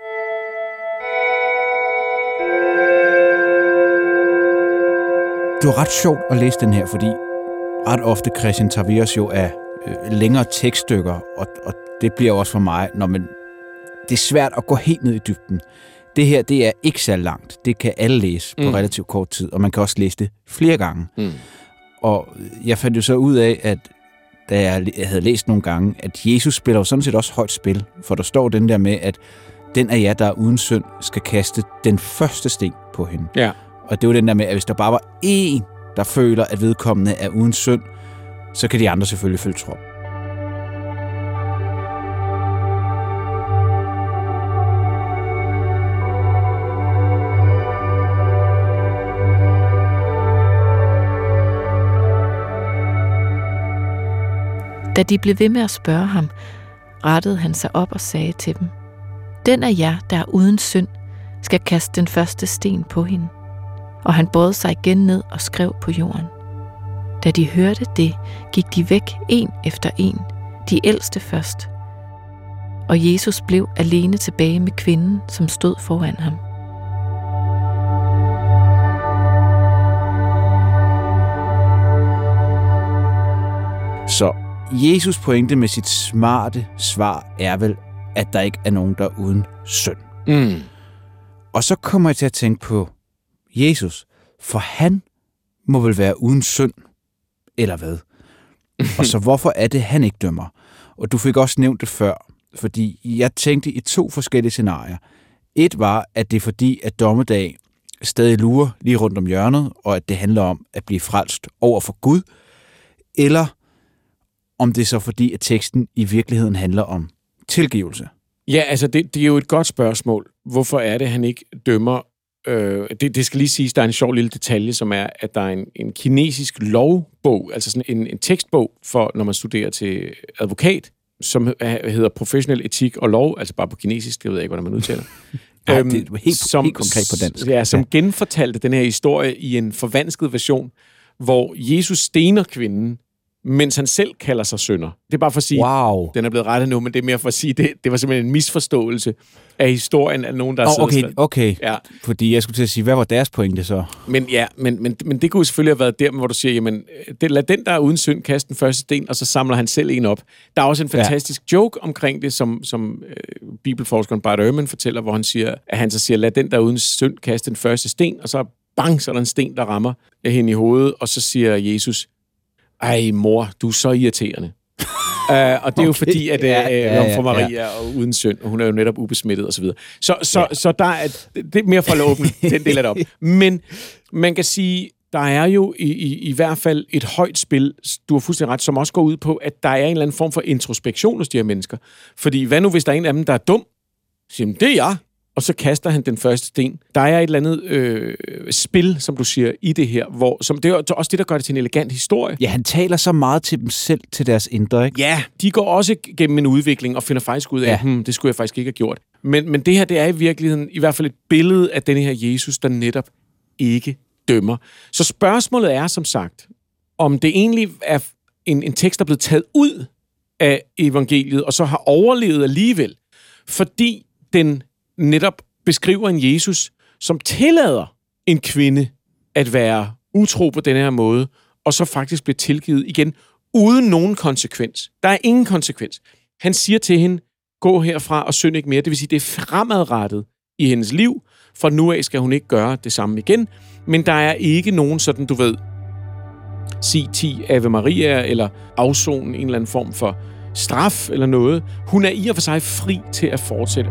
Det var ret sjovt at læse den her, fordi ret ofte, Christian, tager vi os jo af øh, længere tekststykker, og, og det bliver også for mig, når man, det er svært at gå helt ned i dybden. Det her, det er ikke så langt. Det kan alle læse på mm. relativt kort tid, og man kan også læse det flere gange. Mm. Og jeg fandt jo så ud af, at da jeg havde læst nogle gange, at Jesus spiller jo sådan set også højt spil, for der står den der med, at den af jer, der er uden synd, skal kaste den første sten på hende. Ja. Og det var den der med, at hvis der bare var én, der føler, at vedkommende er uden synd, så kan de andre selvfølgelig følge trop. Da de blev ved med at spørge ham, rettede han sig op og sagde til dem, den af jer, der er uden synd, skal kaste den første sten på hende. Og han bøjede sig igen ned og skrev på jorden. Da de hørte det, gik de væk en efter en, de ældste først. Og Jesus blev alene tilbage med kvinden, som stod foran ham. Så Jesus pointe med sit smarte svar er vel, at der ikke er nogen, der er uden synd. Mm. Og så kommer jeg til at tænke på Jesus, for han må vel være uden synd, eller hvad? Og så hvorfor er det, han ikke dømmer? Og du fik også nævnt det før, fordi jeg tænkte i to forskellige scenarier. Et var, at det er fordi, at dommedag stadig lurer lige rundt om hjørnet, og at det handler om at blive frelst over for Gud. eller om det er så fordi, at teksten i virkeligheden handler om tilgivelse. Ja, altså det, det er jo et godt spørgsmål. Hvorfor er det, han ikke dømmer? Øh, det, det skal lige siges, der er en sjov lille detalje, som er, at der er en, en kinesisk lovbog, altså sådan en, en tekstbog, for når man studerer til advokat, som hedder Professionel Etik og Lov, altså bare på kinesisk, det ved jeg ikke, hvordan man udtaler. Nej, øhm, det er helt, som, helt konkret på dansk. Ja, som ja. genfortalte den her historie i en forvansket version, hvor Jesus stener kvinden, mens han selv kalder sig synder. Det er bare for at sige, wow. den er blevet rettet nu, men det er mere for at sige, det, det var simpelthen en misforståelse af historien af nogen, der oh, har okay, siddet okay. Ja. Fordi jeg skulle til at sige, hvad var deres pointe så? Men ja, men, men, men det kunne selvfølgelig have været der, hvor du siger, jamen, det, lad den, der er uden synd, kaste den første sten, og så samler han selv en op. Der er også en fantastisk ja. joke omkring det, som, som øh, bibelforskeren Bart Ehrman fortæller, hvor han siger, at han så siger, lad den, der er uden synd, kaste den første sten, og så bang, så er der en sten, der rammer hende i hovedet, og så siger Jesus, ej mor, du er så irriterende. uh, og det er jo okay. fordi, at uh, ja, ja, ja, for Maria ja. er uden synd, og hun er jo netop ubesmittet osv. Så, så, så, ja. så der er, det er mere for at åbne den del af det op. Men man kan sige, der er jo i, i, i hvert fald et højt spil, du har fuldstændig ret, som også går ud på, at der er en eller anden form for introspektion hos de her mennesker. Fordi hvad nu, hvis der er en af dem, der er dum? Så siger, det er jeg. Og så kaster han den første sten. Der er et eller andet øh, spil, som du siger, i det her, hvor som det er også det, der gør det til en elegant historie. Ja, han taler så meget til dem selv, til deres indre, ikke? Ja, de går også gennem en udvikling og finder faktisk ud af, ja. hmm, det skulle jeg faktisk ikke have gjort. Men, men det her, det er i virkeligheden i hvert fald et billede af denne her Jesus, der netop ikke dømmer. Så spørgsmålet er, som sagt, om det egentlig er en, en tekst, der er blevet taget ud af evangeliet, og så har overlevet alligevel, fordi den netop beskriver en Jesus, som tillader en kvinde at være utro på den her måde, og så faktisk bliver tilgivet igen, uden nogen konsekvens. Der er ingen konsekvens. Han siger til hende, gå herfra og synd ikke mere. Det vil sige, det er fremadrettet i hendes liv. Fra nu af skal hun ikke gøre det samme igen. Men der er ikke nogen sådan, du ved, sig ti Ave Maria, eller afzone en eller anden form for straf eller noget. Hun er i og for sig fri til at fortsætte.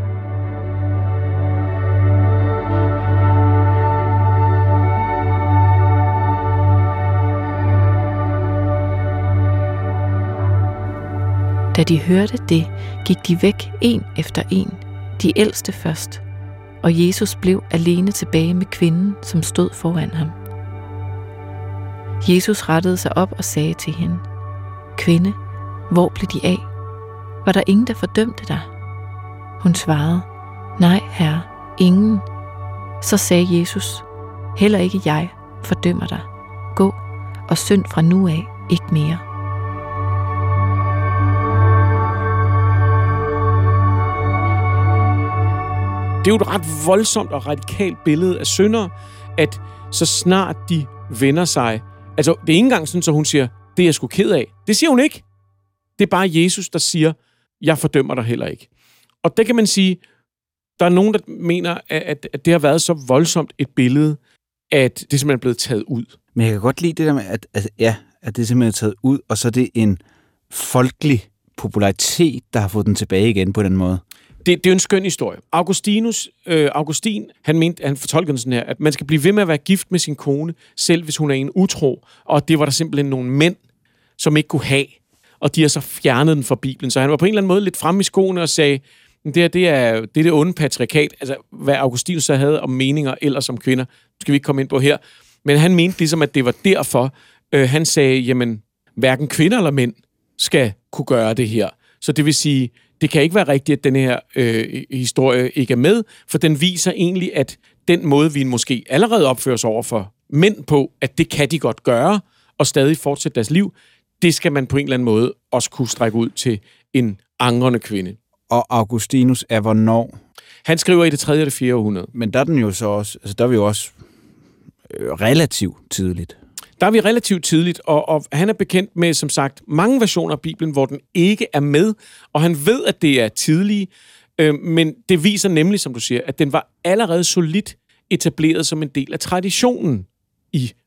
Da de hørte det, gik de væk en efter en, de ældste først, og Jesus blev alene tilbage med kvinden, som stod foran ham. Jesus rettede sig op og sagde til hende, kvinde, hvor blev de af? Var der ingen, der fordømte dig? Hun svarede, nej, herre, ingen. Så sagde Jesus, heller ikke jeg fordømmer dig. Gå og synd fra nu af ikke mere. Det er jo et ret voldsomt og radikalt billede af syndere, at så snart de vender sig... Altså, det er ikke engang sådan, så hun siger, det er jeg sgu ked af. Det siger hun ikke. Det er bare Jesus, der siger, jeg fordømmer dig heller ikke. Og det kan man sige, der er nogen, der mener, at, at det har været så voldsomt et billede, at det simpelthen er blevet taget ud. Men jeg kan godt lide det der med, at, at, ja, at det simpelthen er taget ud, og så er det en folkelig popularitet, der har fået den tilbage igen på den måde. Det, det er jo en skøn historie. Augustinus, øh, Augustin, han mente, han fortolkede den sådan her, at man skal blive ved med at være gift med sin kone, selv hvis hun er en utro. Og det var der simpelthen nogle mænd, som ikke kunne have. Og de har så fjernet den fra Bibelen. Så han var på en eller anden måde lidt fremme i skoene og sagde, det her, det er det, er det onde patriarkat. Altså, hvad Augustinus så havde om meninger ellers som kvinder, skal vi ikke komme ind på her. Men han mente ligesom, at det var derfor. Øh, han sagde, jamen, hverken kvinder eller mænd skal kunne gøre det her. Så det vil sige, det kan ikke være rigtigt, at den her øh, historie ikke er med, for den viser egentlig, at den måde, vi måske allerede opfører os over for mænd på, at det kan de godt gøre, og stadig fortsætte deres liv, det skal man på en eller anden måde også kunne strække ud til en angrende kvinde. Og Augustinus er hvornår? Han skriver i det tredje og det fjerde århundrede. Men der er den jo så også, altså der er vi jo også øh, relativt tidligt. Der er vi relativt tidligt, og, og han er bekendt med, som sagt, mange versioner af Bibelen, hvor den ikke er med, og han ved, at det er tidlige, øh, men det viser nemlig, som du siger, at den var allerede solidt etableret som en del af traditionen i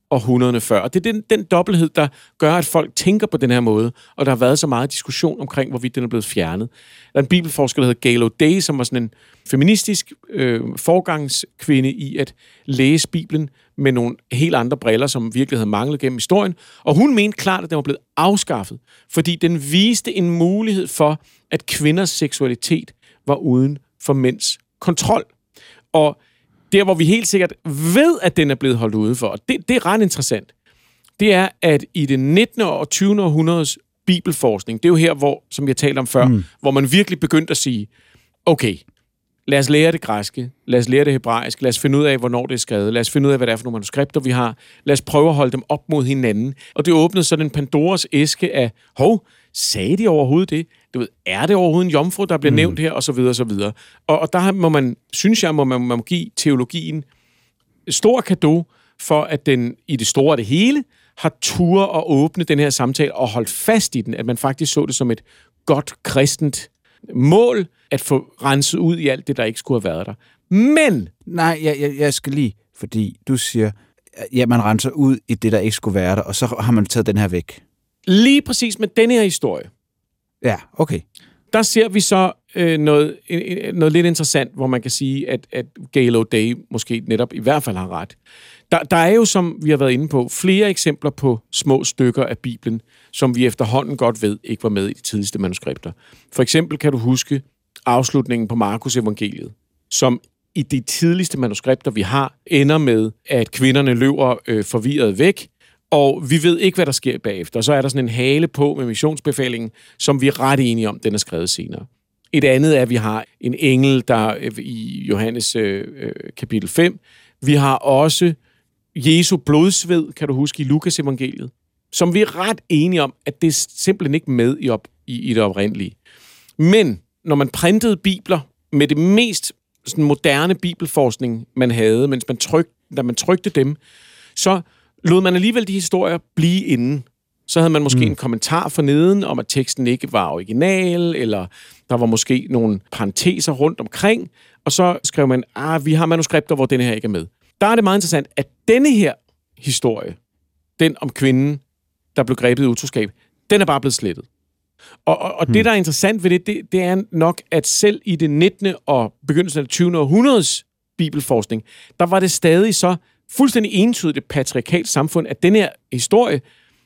århundrederne før. Og det er den, den dobbelthed, der gør, at folk tænker på den her måde, og der har været så meget diskussion omkring, hvorvidt den er blevet fjernet. Der er en bibelforsker, der hedder Gail O'Day, som var sådan en feministisk øh, forgangskvinde i at læse Bibelen med nogle helt andre briller, som virkelig havde manglet gennem historien. Og hun mente klart, at den var blevet afskaffet, fordi den viste en mulighed for, at kvinders seksualitet var uden for mænds kontrol. Og der, hvor vi helt sikkert ved, at den er blevet holdt ude for, og det, det er ret interessant, det er, at i det nittende og tyvende århundredes bibelforskning, det er jo her, hvor, som jeg talte om før, mm. hvor man virkelig begyndte at sige, okay, lad os lære det græske, lad os lære det hebraiske, lad os finde ud af, hvornår det er skrevet, lad os finde ud af, hvad det er for nogle manuskripter, vi har, lad os prøve at holde dem op mod hinanden. Og det åbnede sådan en Pandoras æske af, hov, sagde de overhovedet det? Du ved, er det overhovedet en jomfru, der bliver mm. nævnt her? Og så videre, og så videre. Og, og der må man, synes jeg, må man, man må give teologien stor cadeau for, at den i det store og det hele har tur at åbne den her samtale og holdt fast i den, at man faktisk så det som et godt kristent mål at få renset ud i alt det, der ikke skulle have været der. Men... Nej, jeg, jeg, jeg skal lige, fordi du siger, ja, man renser ud i det, der ikke skulle være der, og så har man taget den her væk. Lige præcis med denne her historie. Ja, okay. Der ser vi så øh, noget, øh, noget lidt interessant, hvor man kan sige, at, at Gail O'Day måske netop i hvert fald har ret. Der, der er jo, som vi har været inde på, flere eksempler på små stykker af Bibelen, som vi efterhånden godt ved ikke var med i de tidligste manuskripter. For eksempel kan du huske afslutningen på Markus evangeliet, som i de tidligste manuskripter, vi har, ender med, at kvinderne løber øh, forvirret væk, og vi ved ikke, hvad der sker bagefter. Og så er der sådan en hale på med missionsbefalingen, som vi er ret enige om, den er skrevet senere. Et andet er, at vi har en engel, der i Johannes øh, kapitel fem. Vi har også Jesu blodsved, kan du huske, i Lukas evangeliet, som vi er ret enige om, at det er simpelthen ikke med i, op, i, i det oprindelige. Men når man printede bibler med det mest sådan moderne bibelforskning, man havde, mens man trykte, da man trykte dem, så lod man alligevel de historier blive inden. Så havde man måske mm. en kommentar forneden om, at teksten ikke var original, eller der var måske nogle parenteser rundt omkring, og så skrev man, ah, vi har manuskripter, hvor denne her ikke er med. Der er det meget interessant, at denne her historie, den om kvinden, der blev grebet i utroskab, den er bare blevet slettet. Og, og, og mm. det, der er interessant ved det, det, det er nok, at selv i det nittende og begyndelsen af det tyvende århundredes bibelforskning, der var det stadig så fuldstændig entydigt et patriarkalt samfund, at den her historie,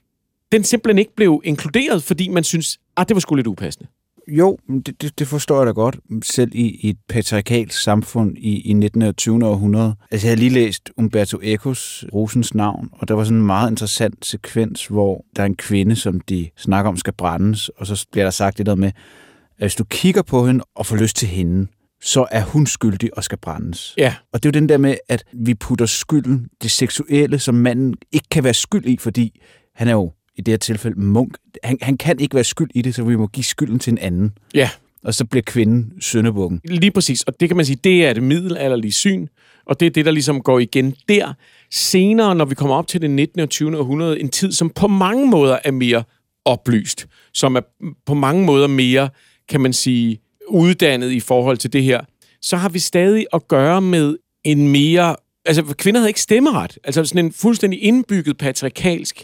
den simpelthen ikke blev inkluderet, fordi man synes, at det var sgu lidt upassende. Jo, det, det, det forstår jeg da godt, selv i, i et patriarkalt samfund i, i nittende og tyvende århundrede. Altså, jeg har lige læst Umberto Ecos Rosens navn, og der var sådan en meget interessant sekvens, hvor der er en kvinde, som de snakker om skal brændes, og så bliver der sagt det der med, at hvis du kigger på hende og får lyst til hende, så er hun skyldig og skal brændes. Ja. Og det er jo den der med, at vi putter skylden, det seksuelle, som manden ikke kan være skyld i, fordi han er jo i det her tilfælde munk. Han, han kan ikke være skyld i det, så vi må give skylden til en anden. Ja. Og så bliver kvinden syndebukken. Lige præcis. Og det kan man sige, det er det middelalderlige syn, og det er det, der ligesom går igen der. Senere, når vi kommer op til det nittende og tyvende århundrede, en tid, som på mange måder er mere oplyst, som er på mange måder mere, kan man sige, uddannet i forhold til det her, så har vi stadig at gøre med en mere... Altså, kvinder havde ikke stemmeret. Altså sådan en fuldstændig indbygget patriarkalsk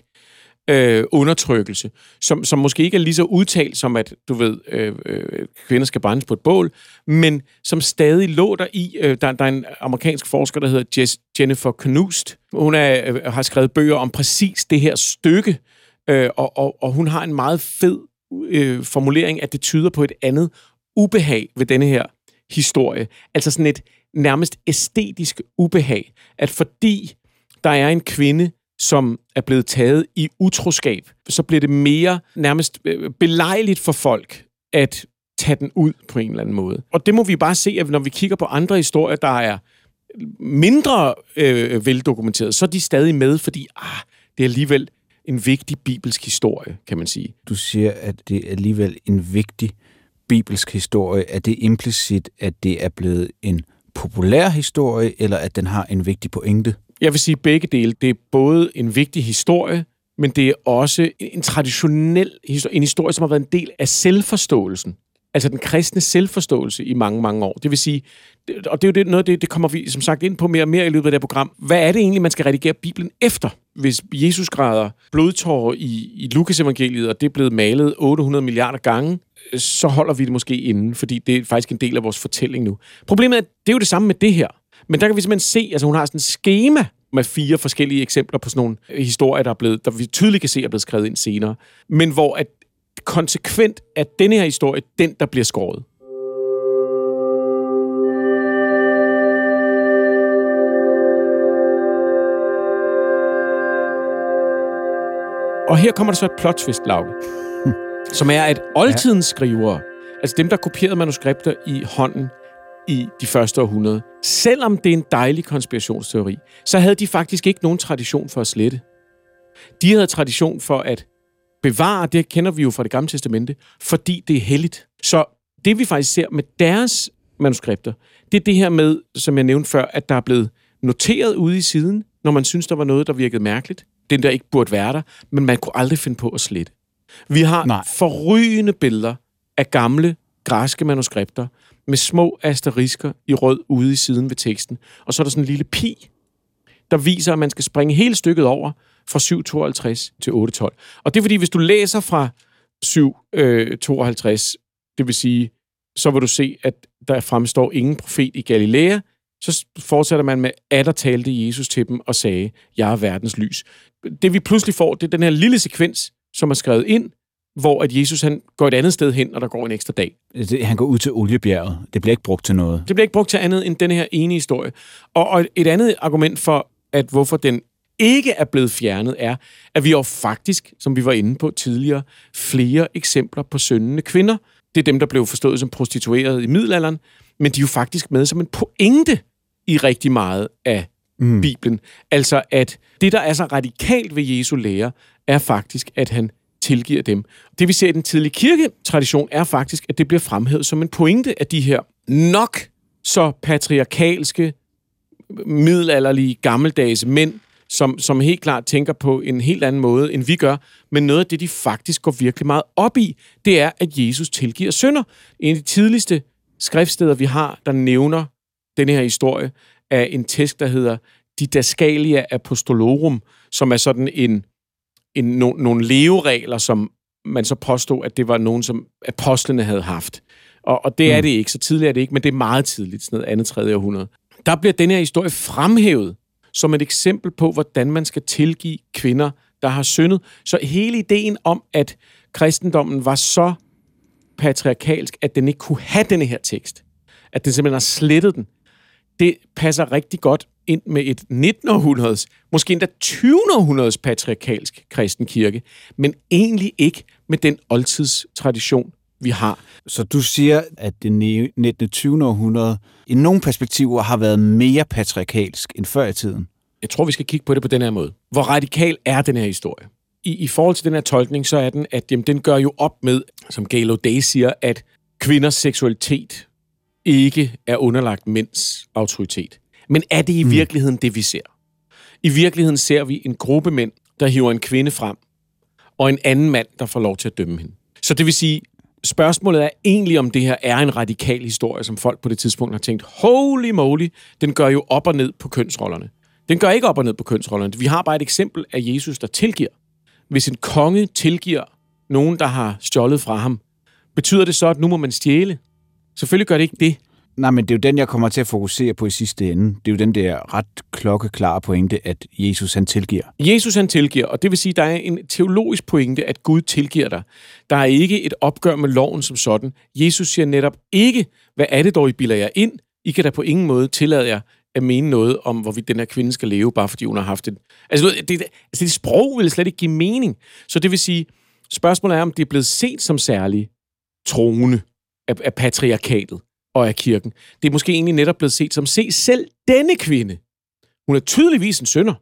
øh, undertrykkelse, som, som måske ikke er lige så udtalt som, at, du ved, øh, øh, kvinder skal brændes på et bål, men som stadig lå der i... Øh, der, der er en amerikansk forsker, der hedder Jess, Jennifer Knust. Hun er, øh, har skrevet bøger om præcis det her stykke, øh, og, og, og hun har en meget fed øh, formulering, at det tyder på et andet ubehag ved denne her historie. Altså sådan et nærmest æstetisk ubehag. At fordi der er en kvinde, som er blevet taget i utroskab, så bliver det mere nærmest belejligt for folk at tage den ud på en eller anden måde. Og det må vi bare se, at når vi kigger på andre historier, der er mindre øh, veldokumenteret, så er de stadig med, fordi ah, det er alligevel en vigtig bibelsk historie, kan man sige. Du siger, at det er alligevel en vigtig bibelsk historie. Er det implicit, at det er blevet en populær historie, eller at den har en vigtig pointe? Jeg vil sige begge dele. Det er både en vigtig historie, men det er også en traditionel historie, en historie, som har været en del af selvforståelsen. Altså den kristne selvforståelse i mange, mange år. Det vil sige, og det er jo det, noget af det, det kommer vi som sagt ind på mere og mere i løbet af det her program. Hvad er det egentlig, man skal redigere Bibelen efter? hvis Jesus græder blodtårer i, i Lukas evangeliet, og det er blevet malet otte hundrede milliarder gange, så holder vi det måske inden, fordi det er faktisk en del af vores fortælling nu. Problemet er, det er jo det samme med det her. Men der kan vi simpelthen se, altså hun har sådan et skema med fire forskellige eksempler på sådan nogle historier, der er blevet, der vi tydeligt kan se er blevet skrevet ind senere. Men hvor at konsekvent er denne her historie den, der bliver skåret. Og her kommer der så et plot twist, Lauke, som er, at oldtidens skrivere, altså dem, der kopierede manuskripter i hånden i de første århundrede, selvom det er en dejlig konspirationsteori, så havde de faktisk ikke nogen tradition for at slette. De havde tradition for at bevare, det kender vi jo fra Det Gamle Testamente, fordi det er helligt. Så det, vi faktisk ser med deres manuskripter, det er det her med, som jeg nævnte før, at der er blevet noteret ude i siden, når man synes, der var noget, der virkede mærkeligt. Den der ikke burde være der, men man kunne aldrig finde på at slette. Vi har Nej. forrygende billeder af gamle græske manuskripter med små asterisker i rød ude i siden ved teksten. Og så er der sådan en lille pi, der viser, at man skal springe hele stykket over fra syv tooghalvtreds til otte tolv. Og det er fordi, hvis du læser fra syv tooghalvtreds, det vil sige, så vil du se, at der fremstår ingen profet i Galilea. Så fortsætter man med, at der talte Jesus til dem og sagde, jeg er verdens lys. Det vi pludselig får, det er den her lille sekvens, som er skrevet ind, hvor at Jesus han går et andet sted hen, og der går en ekstra dag. Han går ud til oliebjerget. Det bliver ikke brugt til noget. Det bliver ikke brugt til andet end den her ene historie. Og, og et andet argument for, at hvorfor den ikke er blevet fjernet, er, at vi jo faktisk, som vi var inde på tidligere, flere eksempler på syndende kvinder. Det er dem, der blev forstået som prostituerede i middelalderen, men de er jo faktisk med som en pointe i rigtig meget af mm. Bibelen. Altså, at det, der er så radikalt ved Jesu lære, er faktisk, at han tilgiver dem. Det, vi ser i den tidlige kirketradition, er faktisk, at det bliver fremhævet som en pointe af de her nok så patriarkalske, middelalderlige, gammeldags mænd, som, som helt klart tænker på en helt anden måde, end vi gør. Men noget af det, de faktisk går virkelig meget op i, det er, at Jesus tilgiver synder. En af de tidligste skriftsteder, vi har, der nævner denne her historie, er en tekst, der hedder Didaskalia Apostolorum, som er sådan en, en no, nogle leveregler, som man så påstod, at det var nogen, som apostlene havde haft. Og, og det er mm. det ikke, så tidligt er det ikke, men det er meget tidligt, sådan noget andet tredje århundrede. Der bliver denne her historie fremhævet som et eksempel på, hvordan man skal tilgive kvinder, der har syndet. Så hele ideen om, at kristendommen var så patriarkalsk, at den ikke kunne have denne her tekst, at den simpelthen har slettet den, det passer rigtig godt ind med et nittenhundrede århundredes, måske endda tyvende århundredes patriarkalsk kristen kirke, men egentlig ikke med den oldtidstradition, vi har. Så du siger, at det nittende tyvende århundrede i nogle perspektiver har været mere patriarkalsk end før i tiden? Jeg tror, vi skal kigge på det på den her måde. Hvor radikal er den her historie? I, i forhold til den her tolkning, så er den, at jamen, den gør jo op med, som Galo Day siger, at kvinders seksualitet ikke er underlagt mænds autoritet. Men er det i virkeligheden det, vi ser? I virkeligheden ser vi en gruppe mænd, der hiver en kvinde frem, og en anden mand, der får lov til at dømme hende. Så det vil sige, spørgsmålet er egentlig, om det her er en radikal historie, som folk på det tidspunkt har tænkt, holy moly, den gør jo op og ned på kønsrollerne. Den gør ikke op og ned på kønsrollerne. Vi har bare et eksempel af Jesus, der tilgiver. Hvis en konge tilgiver nogen, der har stjålet fra ham, betyder det så, at nu må man stjæle? Selvfølgelig gør det ikke det. Nej, men det er jo den, jeg kommer til at fokusere på i sidste ende. Det er jo den der ret klokkeklare pointe, at Jesus han tilgiver. Jesus han tilgiver, og det vil sige, at der er en teologisk pointe, at Gud tilgiver dig. Der er ikke et opgør med loven som sådan. Jesus siger netop ikke, hvad er det dog, I bilder jer ind? I kan da på ingen måde tillade jer at mene noget om, hvorvidt den her kvinde skal leve, bare fordi hun har haft det. Altså, det, det, altså, det sprog vil slet ikke give mening. Så det vil sige, spørgsmålet er, om det er blevet set som særlig troende af, af patriarkatet og af kirken. Det er måske egentlig netop blevet set som, se selv denne kvinde. Hun er tydeligvis en synder.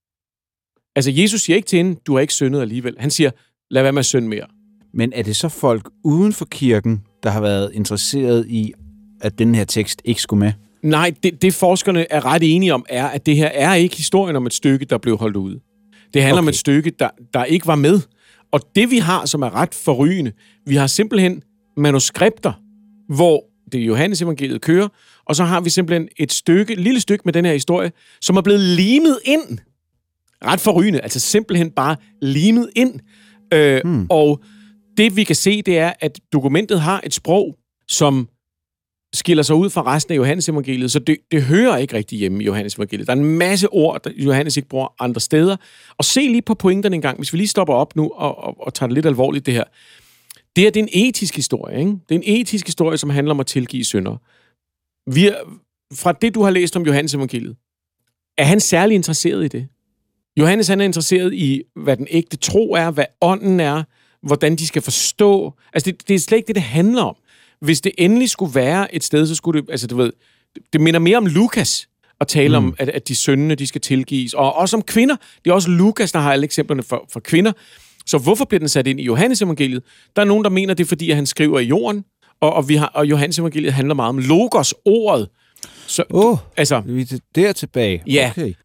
Altså, Jesus siger ikke til hende, du har ikke syndet alligevel. Han siger, lad være med at synde mere. Men er det så folk uden for kirken, der har været interesseret i, at den her tekst ikke skulle med? Nej, det, det forskerne er ret enige om, er, at det her er ikke historien om et stykke, der blev holdt ude. Det handler okay. om et stykke, der, der ikke var med. Og det vi har, som er ret forrygende, vi har simpelthen manuskripter, hvor det Johannes evangeliet kører, og så har vi simpelthen et stykke, et lille stykke med den her historie, som er blevet limet ind. ret forrygende, altså simpelthen bare limet ind. Øh, hmm. Og det vi kan se, det er, at dokumentet har et sprog, som skiller sig ud fra resten af Johannes evangeliet, så det, det hører ikke rigtig hjemme i Johannes evangeliet. Der er en masse ord, der Johannes ikke bruger andre steder. Og se lige på pointerne en gang, hvis vi lige stopper op nu og, og, og tager det lidt alvorligt, det her. Det her, det er en etisk historie, ikke? Det er en etisk historie, som handler om at tilgive synder. Vi er, fra det, du har læst om Johannes evangeliet, er han særlig interesseret i det? Johannes, han er interesseret i, hvad den ægte tro er, hvad ånden er, hvordan de skal forstå. Altså, det, det er slet ikke det, det handler om. Hvis det endelig skulle være et sted, så skulle det, altså du ved, det minder mere om Lukas at tale mm. om, at, at de syndene, de skal tilgives. Og også om kvinder. Det er også Lukas, der har alle eksemplerne for, for kvinder. Så hvorfor bliver den sat ind i Johannes evangeliet? Der er nogen, der mener, det er, fordi at han skriver i jorden, og, og, vi har, og Johannes evangeliet handler meget om logos, ordet. Så, oh, altså, vi er der tilbage. Ja. Okay.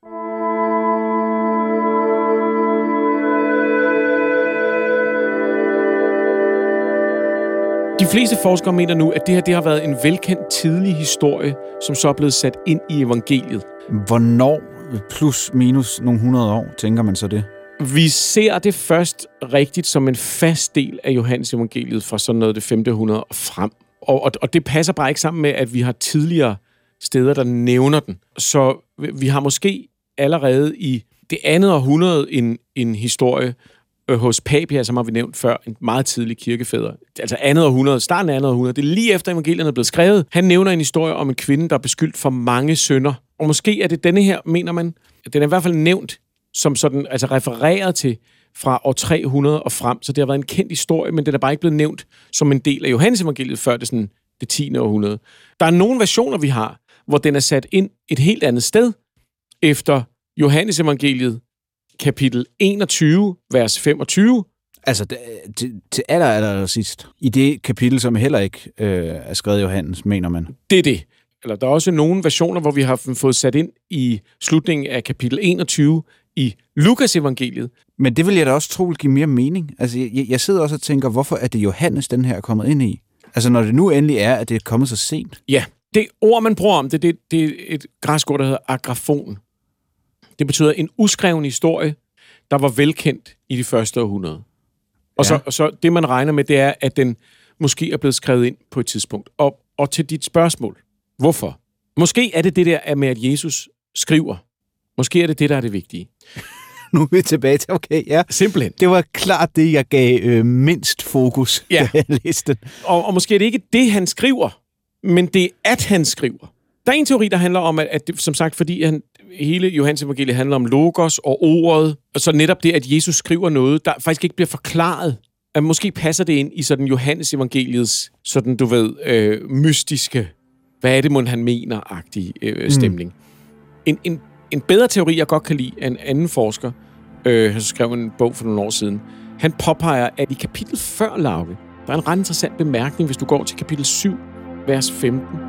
De fleste forskere mener nu, at det her det har været en velkendt tidlig historie, som så er blevet sat ind i evangeliet. Hvornår, plus minus nogle hundrede år, tænker man så det? Vi ser det først rigtigt som en fast del af Johannes evangeliet fra sådan noget det femte århundrede og frem. Og, og, og det passer bare ikke sammen med, at vi har tidligere steder, der nævner den. Så vi har måske allerede i det andet århundrede en, en historie hos Papia, som har vi nævnt før, en meget tidlig kirkefædre. Altså andet århundrede, starten af andet århundrede. Det er lige efter evangelierne er blevet skrevet. Han nævner en historie om en kvinde, der er beskyldt for mange synder. Og måske er det denne her, mener man, den er i hvert fald nævnt som sådan, altså refereret til fra år tre hundrede og frem. Så det har været en kendt historie, men den er bare ikke blevet nævnt som en del af Johannes evangeliet før det sådan det tiende århundrede. Der er nogle versioner, vi har, hvor den er sat ind et helt andet sted efter Johannes evangeliet kapitel enogtyve, vers femogtyve. Altså, til, til aller, aller sidst. I det kapitel, som heller ikke øh, er skrevet Johannes, mener man. Det er det. Eller der er også nogle versioner, hvor vi har fået sat ind i slutningen af kapitel enogtyve i Lukas evangeliet. Men det vil jeg da også tro vil give mere mening. Altså, jeg, jeg sidder også og tænker, hvorfor er det Johannes, den her er kommet ind i? Altså, når det nu endelig er, at det er kommet så sent. Ja, det ord, man bruger om det, det, det er et græsk ord, der hedder agrafon. Det betyder en uskreven historie, der var velkendt i de første århundrede. Og, ja. så, og så det, man regner med, det er, at den måske er blevet skrevet ind på et tidspunkt. Og, og til dit spørgsmål, hvorfor? Måske er det det der med, at Jesus skriver. Måske er det det, der er det vigtige. Nu er vi tilbage til, okay, ja. Simpelthen. Det var klart det, jeg gav øh, mindst fokus, ja. da jeg læste den. Og, og måske er det ikke det, han skriver, men det er, at han skriver. Der er en teori, der handler om, at, at det, som sagt, fordi han, hele Johannes evangeliet handler om logos og ordet, og så netop det, at Jesus skriver noget, der faktisk ikke bliver forklaret, at måske passer det ind i sådan Johannes evangeliets, sådan du ved, øh, mystiske, hvad er det, mon han mener-agtige øh, stemning. Mm. En, en, en bedre teori, jeg godt kan lide, af en anden forsker, øh, han skrev en bog for nogle år siden, han påpeger, at i kapitlet før, Lauke, der er en ret interessant bemærkning, hvis du går til kapitel syv, vers femten.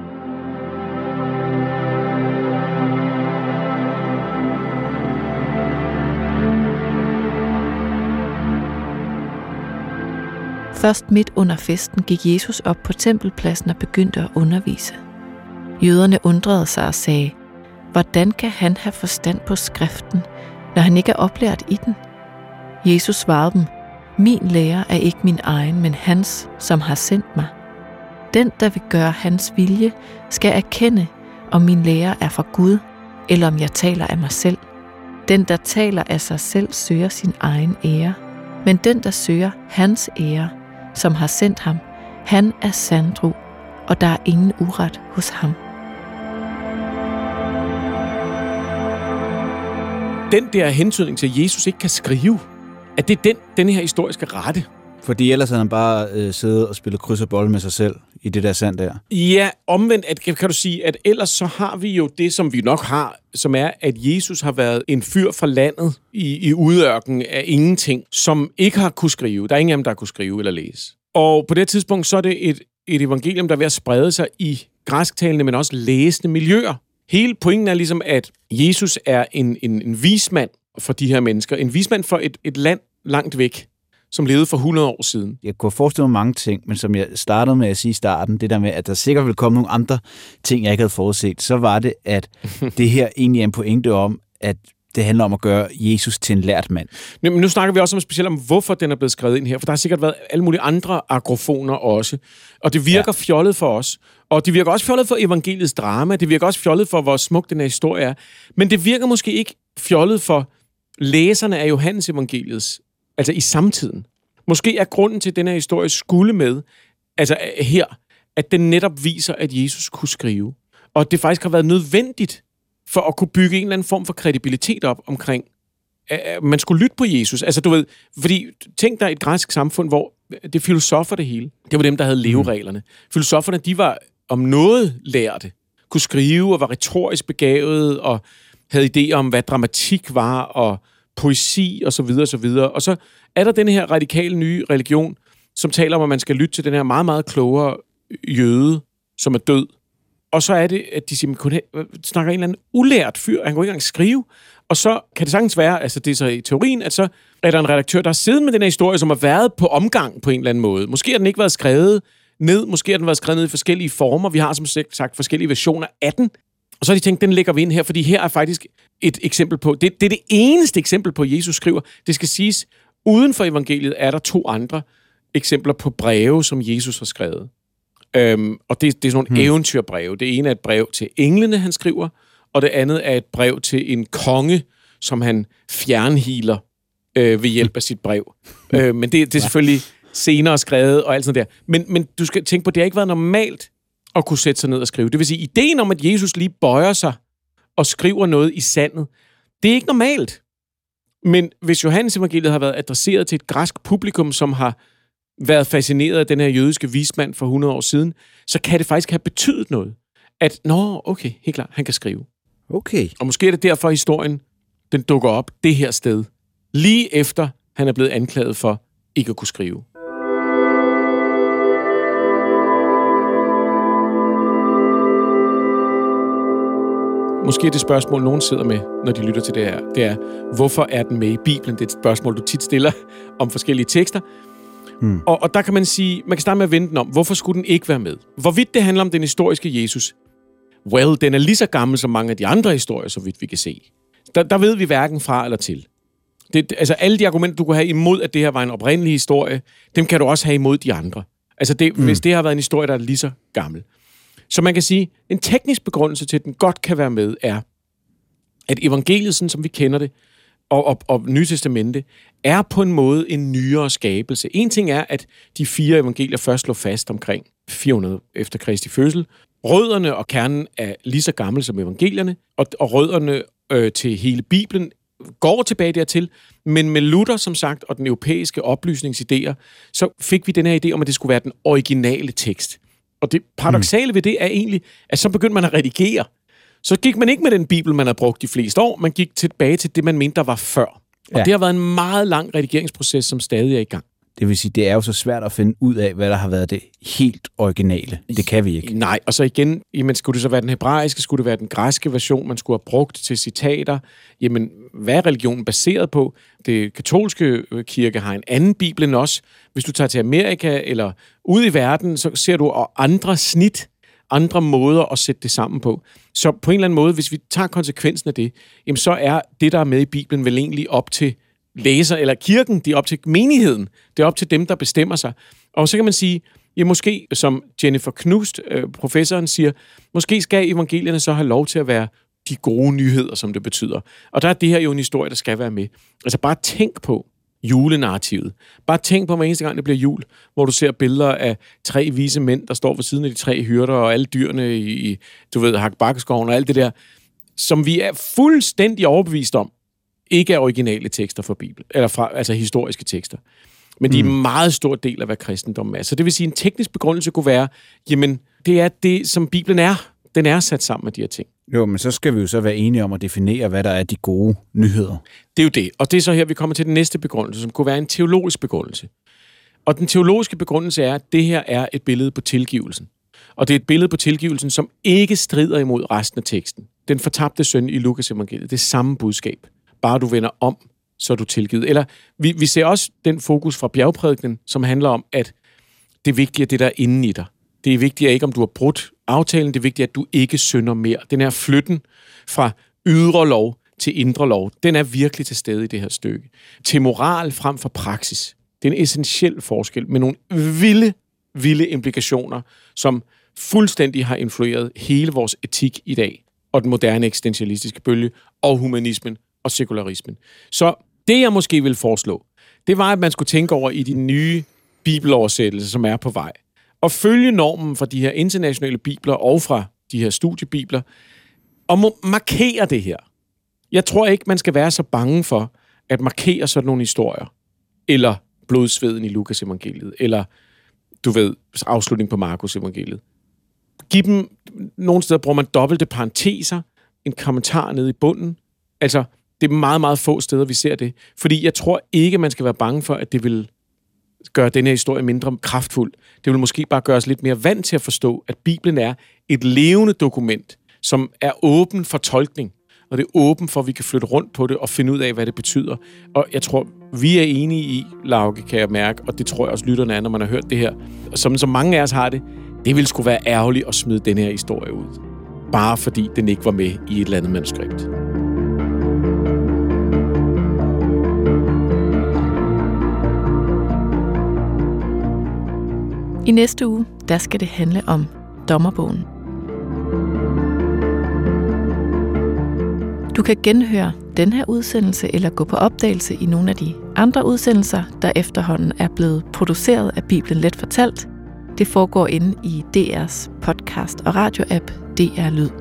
Først midt under festen gik Jesus op på tempelpladsen og begyndte at undervise. Jøderne undrede sig og sagde, hvordan kan han have forstand på skriften, når han ikke er oplært i den? Jesus svarede dem, min lære er ikke min egen, men hans, som har sendt mig. Den, der vil gøre hans vilje, skal erkende, om min lære er fra Gud, eller om jeg taler af mig selv. Den, der taler af sig selv, søger sin egen ære, men den, der søger hans ære, som har sendt ham, han er sandro, og der er ingen uret hos ham. Den der hentydning til, at Jesus ikke kan skrive, at det er den, den her historie skal rette. Fordi ellers havde han bare øh, siddet og spillet kryds og bold med sig selv i det der sand der. Ja, omvendt at, kan du sige, at ellers så har vi jo det, som vi nok har, som er, at Jesus har været en fyr fra landet i, i udørken af ingenting, som ikke har kunne skrive. Der er ingen af dem, der har kunne skrive eller læse. Og på det tidspunkt, så er det et, et evangelium, der er ved at sprede sig i græsktalende, men også læsende miljøer. Hele pointen er ligesom, at Jesus er en, en, en vismand for de her mennesker. En vismand for et, et land langt væk, som levede for hundrede år siden. Jeg kunne forestille mig mange ting, men som jeg startede med at sige i starten, det der med, at der sikkert ville komme nogle andre ting, jeg ikke havde forudset, så var det, at det her egentlig er en pointe om, at Det handler om at gøre Jesus til en lært mand. Men nu snakker vi også om specielt om, hvorfor den er blevet skrevet ind her, for der har sikkert været alle mulige andre agrofoner også. Og det virker ja. fjollet for os. Og det virker også fjollet for evangeliets drama. Det virker også fjollet for, hvor smuk den her historie er. Men det virker måske ikke fjollet for læserne af Johannes evangeliets, altså i samtiden. Måske er grunden til, at den her historie skulle med, altså her, at den netop viser, at Jesus kunne skrive. Og at det faktisk har været nødvendigt for at kunne bygge en eller anden form for kredibilitet op omkring, at man skulle lytte på Jesus. Altså, du ved, fordi tænk dig et græsk samfund, hvor det er filosofer det hele. Det var dem, der havde levereglerne. Filosoferne, de var om noget lærte, kunne skrive og var retorisk begavet og havde idéer om, hvad dramatik var og poesi og så videre og så videre. Og så er der den her radikale nye religion, som taler om, at man skal lytte til den her meget, meget klogere jøde, som er død. Og så er det, at de simpelthen snakker en eller anden ulært fyr, han kunne ikke engang skrive. Og så kan det sagtens være, altså det er så i teorien, at så er der en redaktør, der har siddet med den her historie, som har været på omgang på en eller anden måde. Måske har den ikke været skrevet ned, måske har den været skrevet ned i forskellige former. Vi har som sagt forskellige versioner af den. Og så har de tænkt, den lægger vi ind her, fordi her er faktisk et eksempel på, det, det er det eneste eksempel på, Jesus skriver. Det skal siges, uden for evangeliet er der to andre eksempler på breve, som Jesus har skrevet. Øhm, og det, det er sådan nogle hmm. eventyrbreve. Det ene er et brev til englene, han skriver, og det andet er et brev til en konge, som han fjernhealer øh, ved hjælp af sit brev. øh, men det, det er selvfølgelig senere skrevet og alt sådan der. Men, men du skal tænke på, det har ikke været normalt at kunne sætte sig ned og skrive. Det vil sige, ideen om, at Jesus lige bøjer sig og skriver noget i sandet, det er ikke normalt. Men hvis Johannes evangeliet har været adresseret til et græsk publikum, som har været fascineret af den her jødiske vismand for hundrede år siden, så kan det faktisk have betydet noget. At, nå, okay, helt klart, han kan skrive. Okay. Og måske er det derfor, historien den dukker op det her sted, lige efter han er blevet anklaget for ikke at kunne skrive. Måske er det spørgsmål, nogen sidder med, når de lytter til det her, det er, hvorfor er den med i Bibelen? Det er et spørgsmål, du tit stiller om forskellige tekster. Hmm. Og, og der kan man sige, man kan starte med at vende den om, hvorfor skulle den ikke være med? Hvorvidt det handler om den historiske Jesus? Well, den er lige så gammel som mange af de andre historier, så vidt vi kan se. Der, der ved vi hverken fra eller til. Det, altså alle de argumenter, du kunne have imod, at det her var en oprindelig historie, dem kan du også have imod de andre. Altså det, hmm. hvis det har været en historie, der er lige så gammel. Så man kan sige, en teknisk begrundelse til, at den godt kan være med, er, at evangeliet, sådan som vi kender det, og, og, og Nye Testamente, er på en måde en nyere skabelse. En ting er, at de fire evangelier først lå fast omkring fire hundrede efter Kristi fødsel. Rødderne og kernen er lige så gamle som evangelierne, og, og rødderne øh, til hele Bibelen går tilbage dertil, men med Luther, som sagt, og den europæiske oplysningsidéer, så fik vi den her idé om, at det skulle være den originale tekst. Og det paradoksale ved det er egentlig, at så begyndte man at redigere. Så gik man ikke med den bibel, man havde brugt de fleste år, man gik tilbage til det, man mente, der var før. Og ja. Det har været en meget lang redigeringsproces, som stadig er i gang. Det vil sige, det er jo så svært at finde ud af, hvad der har været det helt originale. Det kan vi ikke. Nej, og så igen, jamen, skulle det så være den hebraiske, skulle det være den græske version, man skulle have brugt til citater? Jamen, hvad er religionen baseret på? Det katolske kirke har en anden bibel end os. Hvis du tager til Amerika eller ud i verden, så ser du andre snit, andre måder at sætte det sammen på. Så på en eller anden måde, hvis vi tager konsekvensen af det, jamen, så er det, der er med i Bibelen, vel egentlig op til læser eller kirken, det er op til menigheden. Det er op til dem, der bestemmer sig. Og så kan man sige, ja, måske, som Jennifer Knust, øh, professoren, siger, måske skal evangelierne så have lov til at være de gode nyheder, som det betyder. Og der er det her jo en historie, der skal være med. Altså bare tænk på julenarrativet. Bare tænk på, hver eneste gang det bliver jul, hvor du ser billeder af tre vise mænd, der står ved siden af de tre hyrder, og alle dyrene i, du ved, Hakkebakkeskoven og alt det der, som vi er fuldstændig overbevist om, ikke er originale tekster fra Bibelen, eller fra, altså historiske tekster. Men de er en meget stor del af, hvad kristendommen er. Så det vil sige, en teknisk begrundelse kunne være, jamen, det er det, som Bibelen er. Den er sat sammen med de her ting. Jo, men så skal vi jo så være enige om at definere, hvad der er de gode nyheder. Det er jo det. Og det er så her, vi kommer til den næste begrundelse, som kunne være en teologisk begrundelse. Og den teologiske begrundelse er, at det her er et billede på tilgivelsen. Og det er et billede på tilgivelsen, som ikke strider imod resten af teksten. Den fortabte søn i Lukas evangeliet. Det er samme budskab. Bare du vender om, så er du tilgivet. Eller vi, vi ser også den fokus fra bjergprædikenen, som handler om, at det er vigtigt, at det der er inde i dig. Det er vigtigt ikke, om du har brudt aftalen. Det er vigtigt, at du ikke synder mere. Den her flytten fra ydre lov til indre lov, den er virkelig til stede i det her stykke. Til moral frem for praksis. Det er en essentiel forskel med nogle vilde, vilde implikationer, som fuldstændig har influeret hele vores etik i dag, og den moderne eksistentialistiske bølge, og humanismen og sekularismen. Så det, jeg måske vil foreslå, det var, at man skulle tænke over i de nye bibeloversættelser, som er på vej, og følge normen fra de her internationale bibler og fra de her studiebibler, og må markere det her. Jeg tror ikke, man skal være så bange for at markere sådan nogle historier, eller blodsveden i Lukas evangeliet, eller, du ved, afslutning på Markus evangeliet. Giv dem, nogle steder bruger man dobbelte parenteser, en kommentar nede i bunden. Altså, det er meget, meget få steder, vi ser det. Fordi jeg tror ikke, man skal være bange for, at det vil gøre den her historie mindre kraftfuld. Det vil måske bare gøre os lidt mere vant til at forstå, at Bibelen er et levende dokument, som er åben for tolkning. Og det er åben for, at vi kan flytte rundt på det og finde ud af, hvad det betyder. Og jeg tror, vi er enige i, Lauke, kan jeg mærke, og det tror jeg også lytterne er, når man har hørt det her. Som, som mange af os har det, det ville sgu være ærgerligt at smide den her historie ud. Bare fordi den ikke var med i et eller andet manuskript. I næste uge, der skal det handle om Dommerbogen. Du kan genhøre den her udsendelse eller gå på opdagelse i nogle af de andre udsendelser, der efterhånden er blevet produceret af Bibelen Let Fortalt. Det foregår inde i D R's podcast og radioapp D R Lyd.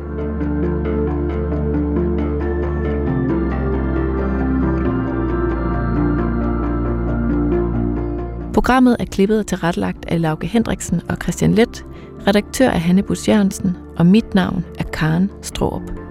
Programmet er klippet og tilrettelagt af Lauke Hendriksen og Christian Leth. Redaktør er Hanne Busch Jørgensen, og mit navn er Karen Straarup.